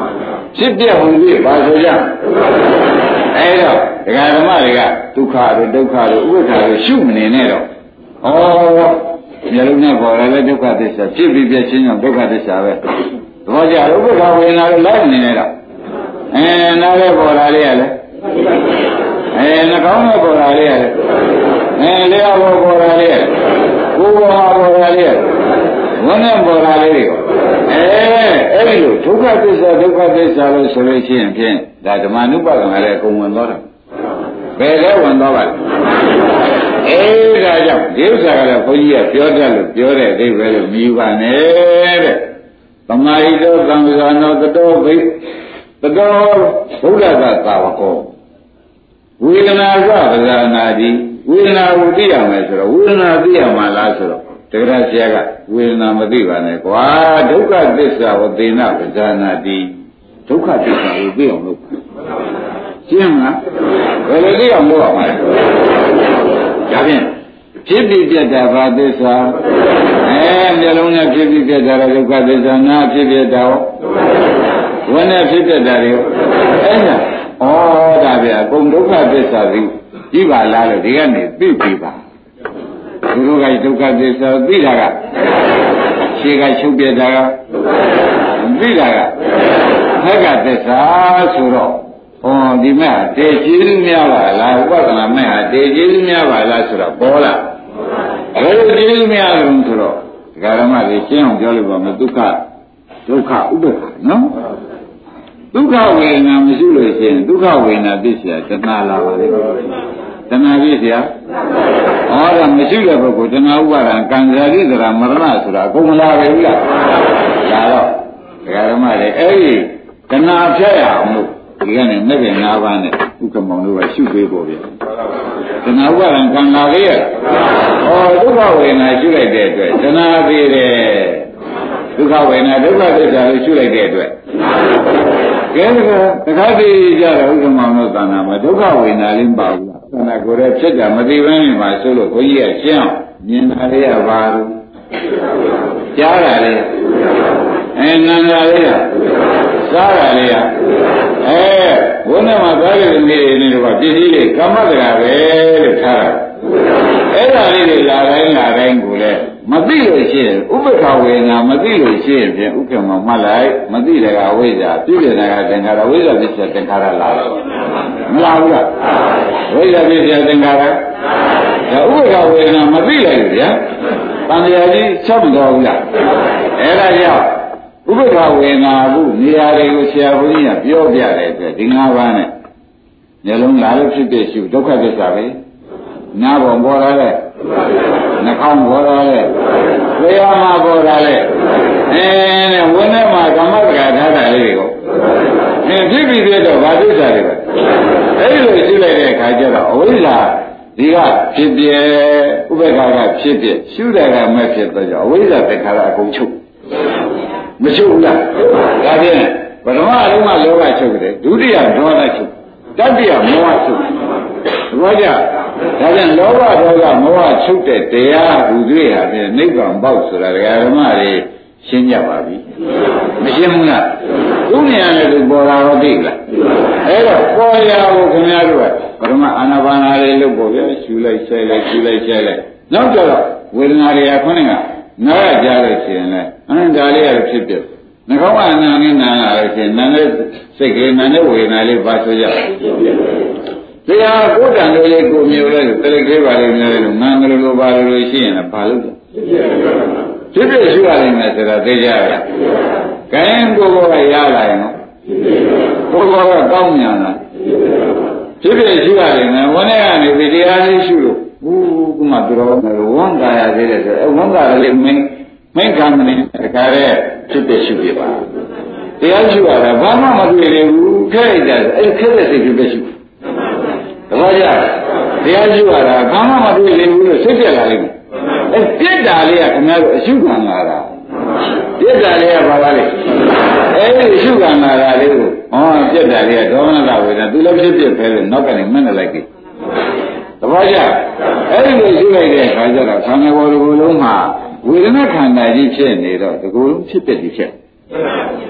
ဖြစ်ပြဟူပြီးပါဆိုကြအဲ့တော့ဒကာဓမ္မတွေကဒုက္ခတို့ဒုက္ခတို့ဥပ္ပခါတို့ရှုမနေနဲ့တော့ဩမျက်လုံးနဲ့ပေါ်လာတဲ့ဒုက္ခသစ္စာဖြစ်ပြီးပြချင်းကြောင့်ဒုက္ခသစ္စာပဲသဘောကျဥပ္ပခါဝေဒနာတို့လိုက်နေနေတော့နားလည်းပေါ်လာလေးရလဲနှာခေါင်းနဲ့ပေါ်လာလေးရလဲလျှာပေါ်လာလေးရကိုယ်ပေါ်ပေါ်လာလေးရဝန်းနဲ့ပေါ်လာလေးတွေကိုအဲ့ဒီလိုဒုက္ခသစ္စာလို့ဆိုလို့ရှိရင်ဖြင့်ဒါဓမ္မနုပါဒနာလည်းအကုန်ဝင်သွားတာဘယ်လဲဝင်သွားပါလဲဒါကြောင့်ဒီဥစ္စာကလည်းဘုန်းကြီးကပြောတတ်လို့ပြောတဲ့အဓိပ္ပာယ်လို့မြည်ပါနဲ့တဲ့သမာဓိတော်သံဃာနောတတောဘိတတောဘုရားသာဝကောဝေဒနာကပဇာနာတိဝေဒနာကိုသိရမယ်ဆိုတော့ဝေဒနာသိရမှာလားဆိုတော့တက္ကရာဆရာကဝေဒနာမသိပါနဲ့ကွာဒုက္ခသစ္စာဝသေနပဇာနာတိဒုက္ခသစ္စာကိုသိအောင်လုပ်ရှင်းမလားဘယ်လိုသိအောင်လုပ်ရမှာလဲဒါဖြင့်ဖြစ်ပြီးပြတ်တာဘာသစ္စာမျက်လုံးနဲ့ဖြစ်ပြီးပြတ်တာဒုက္ခသစ္စာနာဖြစ်ပြတ်တာဝန်းနဲ့ဖြစ်ပြတ်တာတွေအဲ့ဒါဒါဗျာကုံဒုက္ခသစ္စာကြီးကြည့်ပါလားလို့ဒီကနေသိပြီပါသူတို့ကဒုက္ခသစ္စာသိတာကရှေးကချုပ်ပြတာကသိတာကသက္ကသစ္စာဆိုတော့ဒီမဲ့တေကျေးလူများပါလားဥပဒနာမဲ့ဟာတေကျေးလူများပါလားဆိုတော့ပေါ်လာဘယ်လိုကျေးလူများလုံးဆိုတော့ဒကာရမတွေရှင်းအောင်ပြောလို့ပါမယ်ဒုက္ခဥပ္ပခနော်ဒုက္ခဝေဒနာမရှိလို့ရှိရင်ဒုက္ခဝေဒနာသိเสียတဏှာလာပါလေတဏှာသိเสียဒါမရှိတဲ့ပုဂ္ဂိုလ်တဏှာဥပါဒံကံစားရိသရာမရဏဆိုတာအကုန်မလာပဲဘူးလားဒါတော့ဒကာရမတွေအဲ့ဒီတဏှာဖြတ်ရအောင်လို့ဒီကနေ့မဲ့၅ပါးနဲ့ဥက္ကမောင်တို့ကရှုပေးဖို့ပြတဏှာဥပါဒံကံလာလေးရဒုက္ခဝေဒနာရှုလိုက်တဲ့အတွက်တဏှာသေးတယ်ဒုက္ခဝေဒနာဒုက္ခသစ္စာကိုရှုလိုက်တဲ့အတွက်ကဲတခါတည်းကြတော့ဥက္ကမောင်တို့သံဃာမှာဒုက္ခဝေဒနာလေးမပါဘူးလားသံဃာကိုယ်ရဲ့ဖြစ်တာမသိဘဲနဲ့မှဆိုလို့ဘုန်းကြီးကရှင်းအောင်မြင်တာလေးရပါလို့ကြားတာလေးနန္တာလေးရစားတာလေးရဘုန်းနဲ့မှာသားရည်သမီးတွေနေတော့ပစ္စည်းတွေကမ္မတရာပဲလို့ထားတာအဲ့ဒါလေးတွေလာတိုင်းကိုလည်းမသိလို့ရှိရင်ဥပ္ပခဝေဒနာမသိလို့ရှိရင်ဖြင့်ဥက္ကမမှတ်လိုက်မသိတဲ့ကဝိဇ္ဇာပြည့်တဲ့ကသင်္ခါရဝိဇ္ဇာပြည့်တဲ့သင်္ခါရလာမလာဘူးလားဝိဇ္ဇာပြည့်တဲ့သင်္ခါရဒါဥပ္ပခဝေဒနာမသိလိုက်ဘူးဗျာတန်ရာကြီးချက်မတော်ဘူးလားအဲ့ဒါကြောင့်ဥပ္ပခဝေဒနာဘူးနေရာတွေကိုဆရာဘုန်းကြီးကပြောပြတဲ့အတွက်ဒီ၅ပါးနဲ့မျက်လုံးလာလို့ဖြစ်တဲ့ရှုဒုက္ခသစ္စာပဲနားပေါ်ပေါ်လာတဲ့နှာခေါင်းပေါ်လာတဲ့လျှာမှာပေါ်လာတဲ့ဝန်းထဲမှာဓမ္မစကားထားတာလေးတွေကိုဖြစ်ပြီးပြတော့ဗာသစ္စာတွေပဲအဲ့ဒီလိုရှုလိုက်တဲ့အခါကျတော့အဝိဇ္ဇာဒီကဖြစ်ပြဥပ္ပခါကဖြစ်ပြရှုတဲ့ကမဲ့ဖြစ်တော့ကြောင့်အဝိဇ္ဇာသင်္ခါရအကုန်ချုပ်မချုပ်ဘူးလားဒါဖြင့်ပထမအလုံးကလောဘချုပ်တယ်ဒုတိယဒေါသချုပ်တတိယမောဟချုပ်ဘာကြောင့်ဒါပြန်လောဘဒေါသမောဟချုပ်တဲ့တရားဟူသေးဟာဖြင့်နိဗ္ဗာန်ပေါက်ဆိုတာဓမ္မတွေရှင်းကြပါပြီမရှင်းဘူးလားသူနေရာနဲ့သူပေါ်လာတော့သိလားအဲ့တော့ပေါ်ရဖို့ခင်ဗျားတို့ကပထမအာနာပါနာလေးလုပ်ဖို့ပြရှူလိုက်ဆဲလိုက်ရှူလိုက်ဆဲလိုက်နောက်ကြတော့ဝေဒနာတွေကခေါင်းကနားရကြလို့ရှိရင်လည်းဒါလေးရဖြစ်ဖြစ်နှာခေါင်းကနာနဲ့နာလာလို့ရှိရင်နာနဲ့စိတ်ကလေးနာနဲ့ဝေဒနာလေးပါဆိုရတရားကိုယ်တန်လေးကိုမျိုးလဲတရက်ကလေးပါလေးများလဲလို့ငန်းကလေးလိုပါလို့ရှိရင်လည်းဘာလို့လဲဖြစ်ဖြစ်ရှိရနိုင်မယ်ဆိုတာသိကြရလား။ကိုင်းကိုယ်ကရလာရင်ကိုယ်ကကောင်းညာလားဖြစ်ဖြစ်ရှိရနိုင်မယ်ဝန်းထဲကနေဒီတရားလေးရှုလို့ကမှတော်ဝန်းကာရသေးတယ်ဆိုဝန်းကာရလေးမင်းခံနေတခါတည်းဖြစ်ဖြစ်ရှုပြပါတရားရှုရတာဘာမှမတွေ့ရဘူးခဲလိုက်တယ်အဲ့ခဲတဲ့စိတ်ဖြစ်ဖြစ်ရှုတပည့်ကြတရားရှုရတာဘာမှမတွေ့ရဘူးလို့စိတ်ပြက်လာလိမ့်မယ်အဲ့ပြက်တာလေးကခင်ဗျားတို့အရှုခံလာတာပြက်တာလေးကဘာပါလဲအဲ့ဒီအရှုခံလာတာလေးကိုပြက်တာလေးကဒေါမနတာဝေဒနာသူလည်းဖြစ်ဖြစ်ပဲလို့နောက်ကနေမနဲ့လိုက်ပြီတပည့်ကြအဲ့ဒီလိုရှုလိုက်တဲ့အခါကျတော့ခန္ဓာကိုယ်တစ်ခုလုံးမှာဝေဒနာခန္ဓာကြီးဖြစ်နေတော့ဒီကိုယ်လုံးဖြစ်ပြက်ပြီးဖြစ်သူ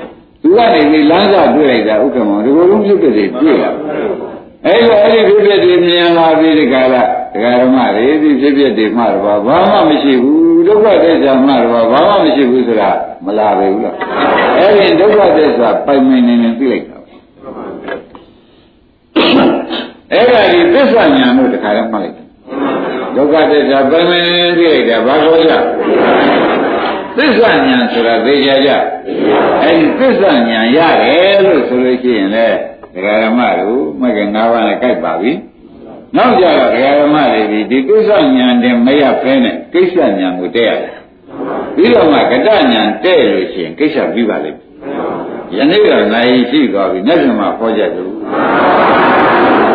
သူကနေဒီလမ်းစာတွေ့လိုက်တာဥက္ကမောဒီလိုလုံးဖြစ်ဖြစ်တွေတွေ့လာအဲ့လိုအဲ့ဒီဖြစ်ဖြစ်တွေမြင်လာပြီးဒီကလာဒကာဓမ္မတွေဒီဖြစ်ဖြစ်တွေမှတော့ဘာမှမရှိဘူးဒုက္ခသစ္စာမှတော့ဘာမှမရှိဘူးဆိုတာမလာပဲဘူးလားအဲ့ဒီဒုက္ခသစ္စာပိုင်ပိုင်နေနေသိလိုက်တာအဲ့ဒါဒီသစ္စာဉာဏ်တို့တခါတော့မှတ်လိုက်ဒုက္ခသစ္စာပိုင်ပိုင်နေနေသိလိုက်တာဘာလို့လဲသစ္စာဉာဏ်ဆိုတာသိကြကြအဲ့ဒီသစ္စာဉာဏ်ရတယ်လို့ဆိုလို့ရှိရင်လေဒကာဓမ္မတို့မက၅ပါးနဲ့ကြိုက်ပါပြီနောက်ကြတော့ဒကာဓမ္မတွေဒီသစ္စာဉာဏ်တင်မရဖဲနဲ့ကိစ္စဉာဏ်ကိုတည့်ရတယ်ပြီးတော့မှကတ္တဉာဏ်တည့်လို့ရှိရင်ကိစ္စပြီးပါလိမ့်မယ်ယနေ့ကနိုင်ရှိသွားပြီမျက်စိမှာဖော်ကြတယ်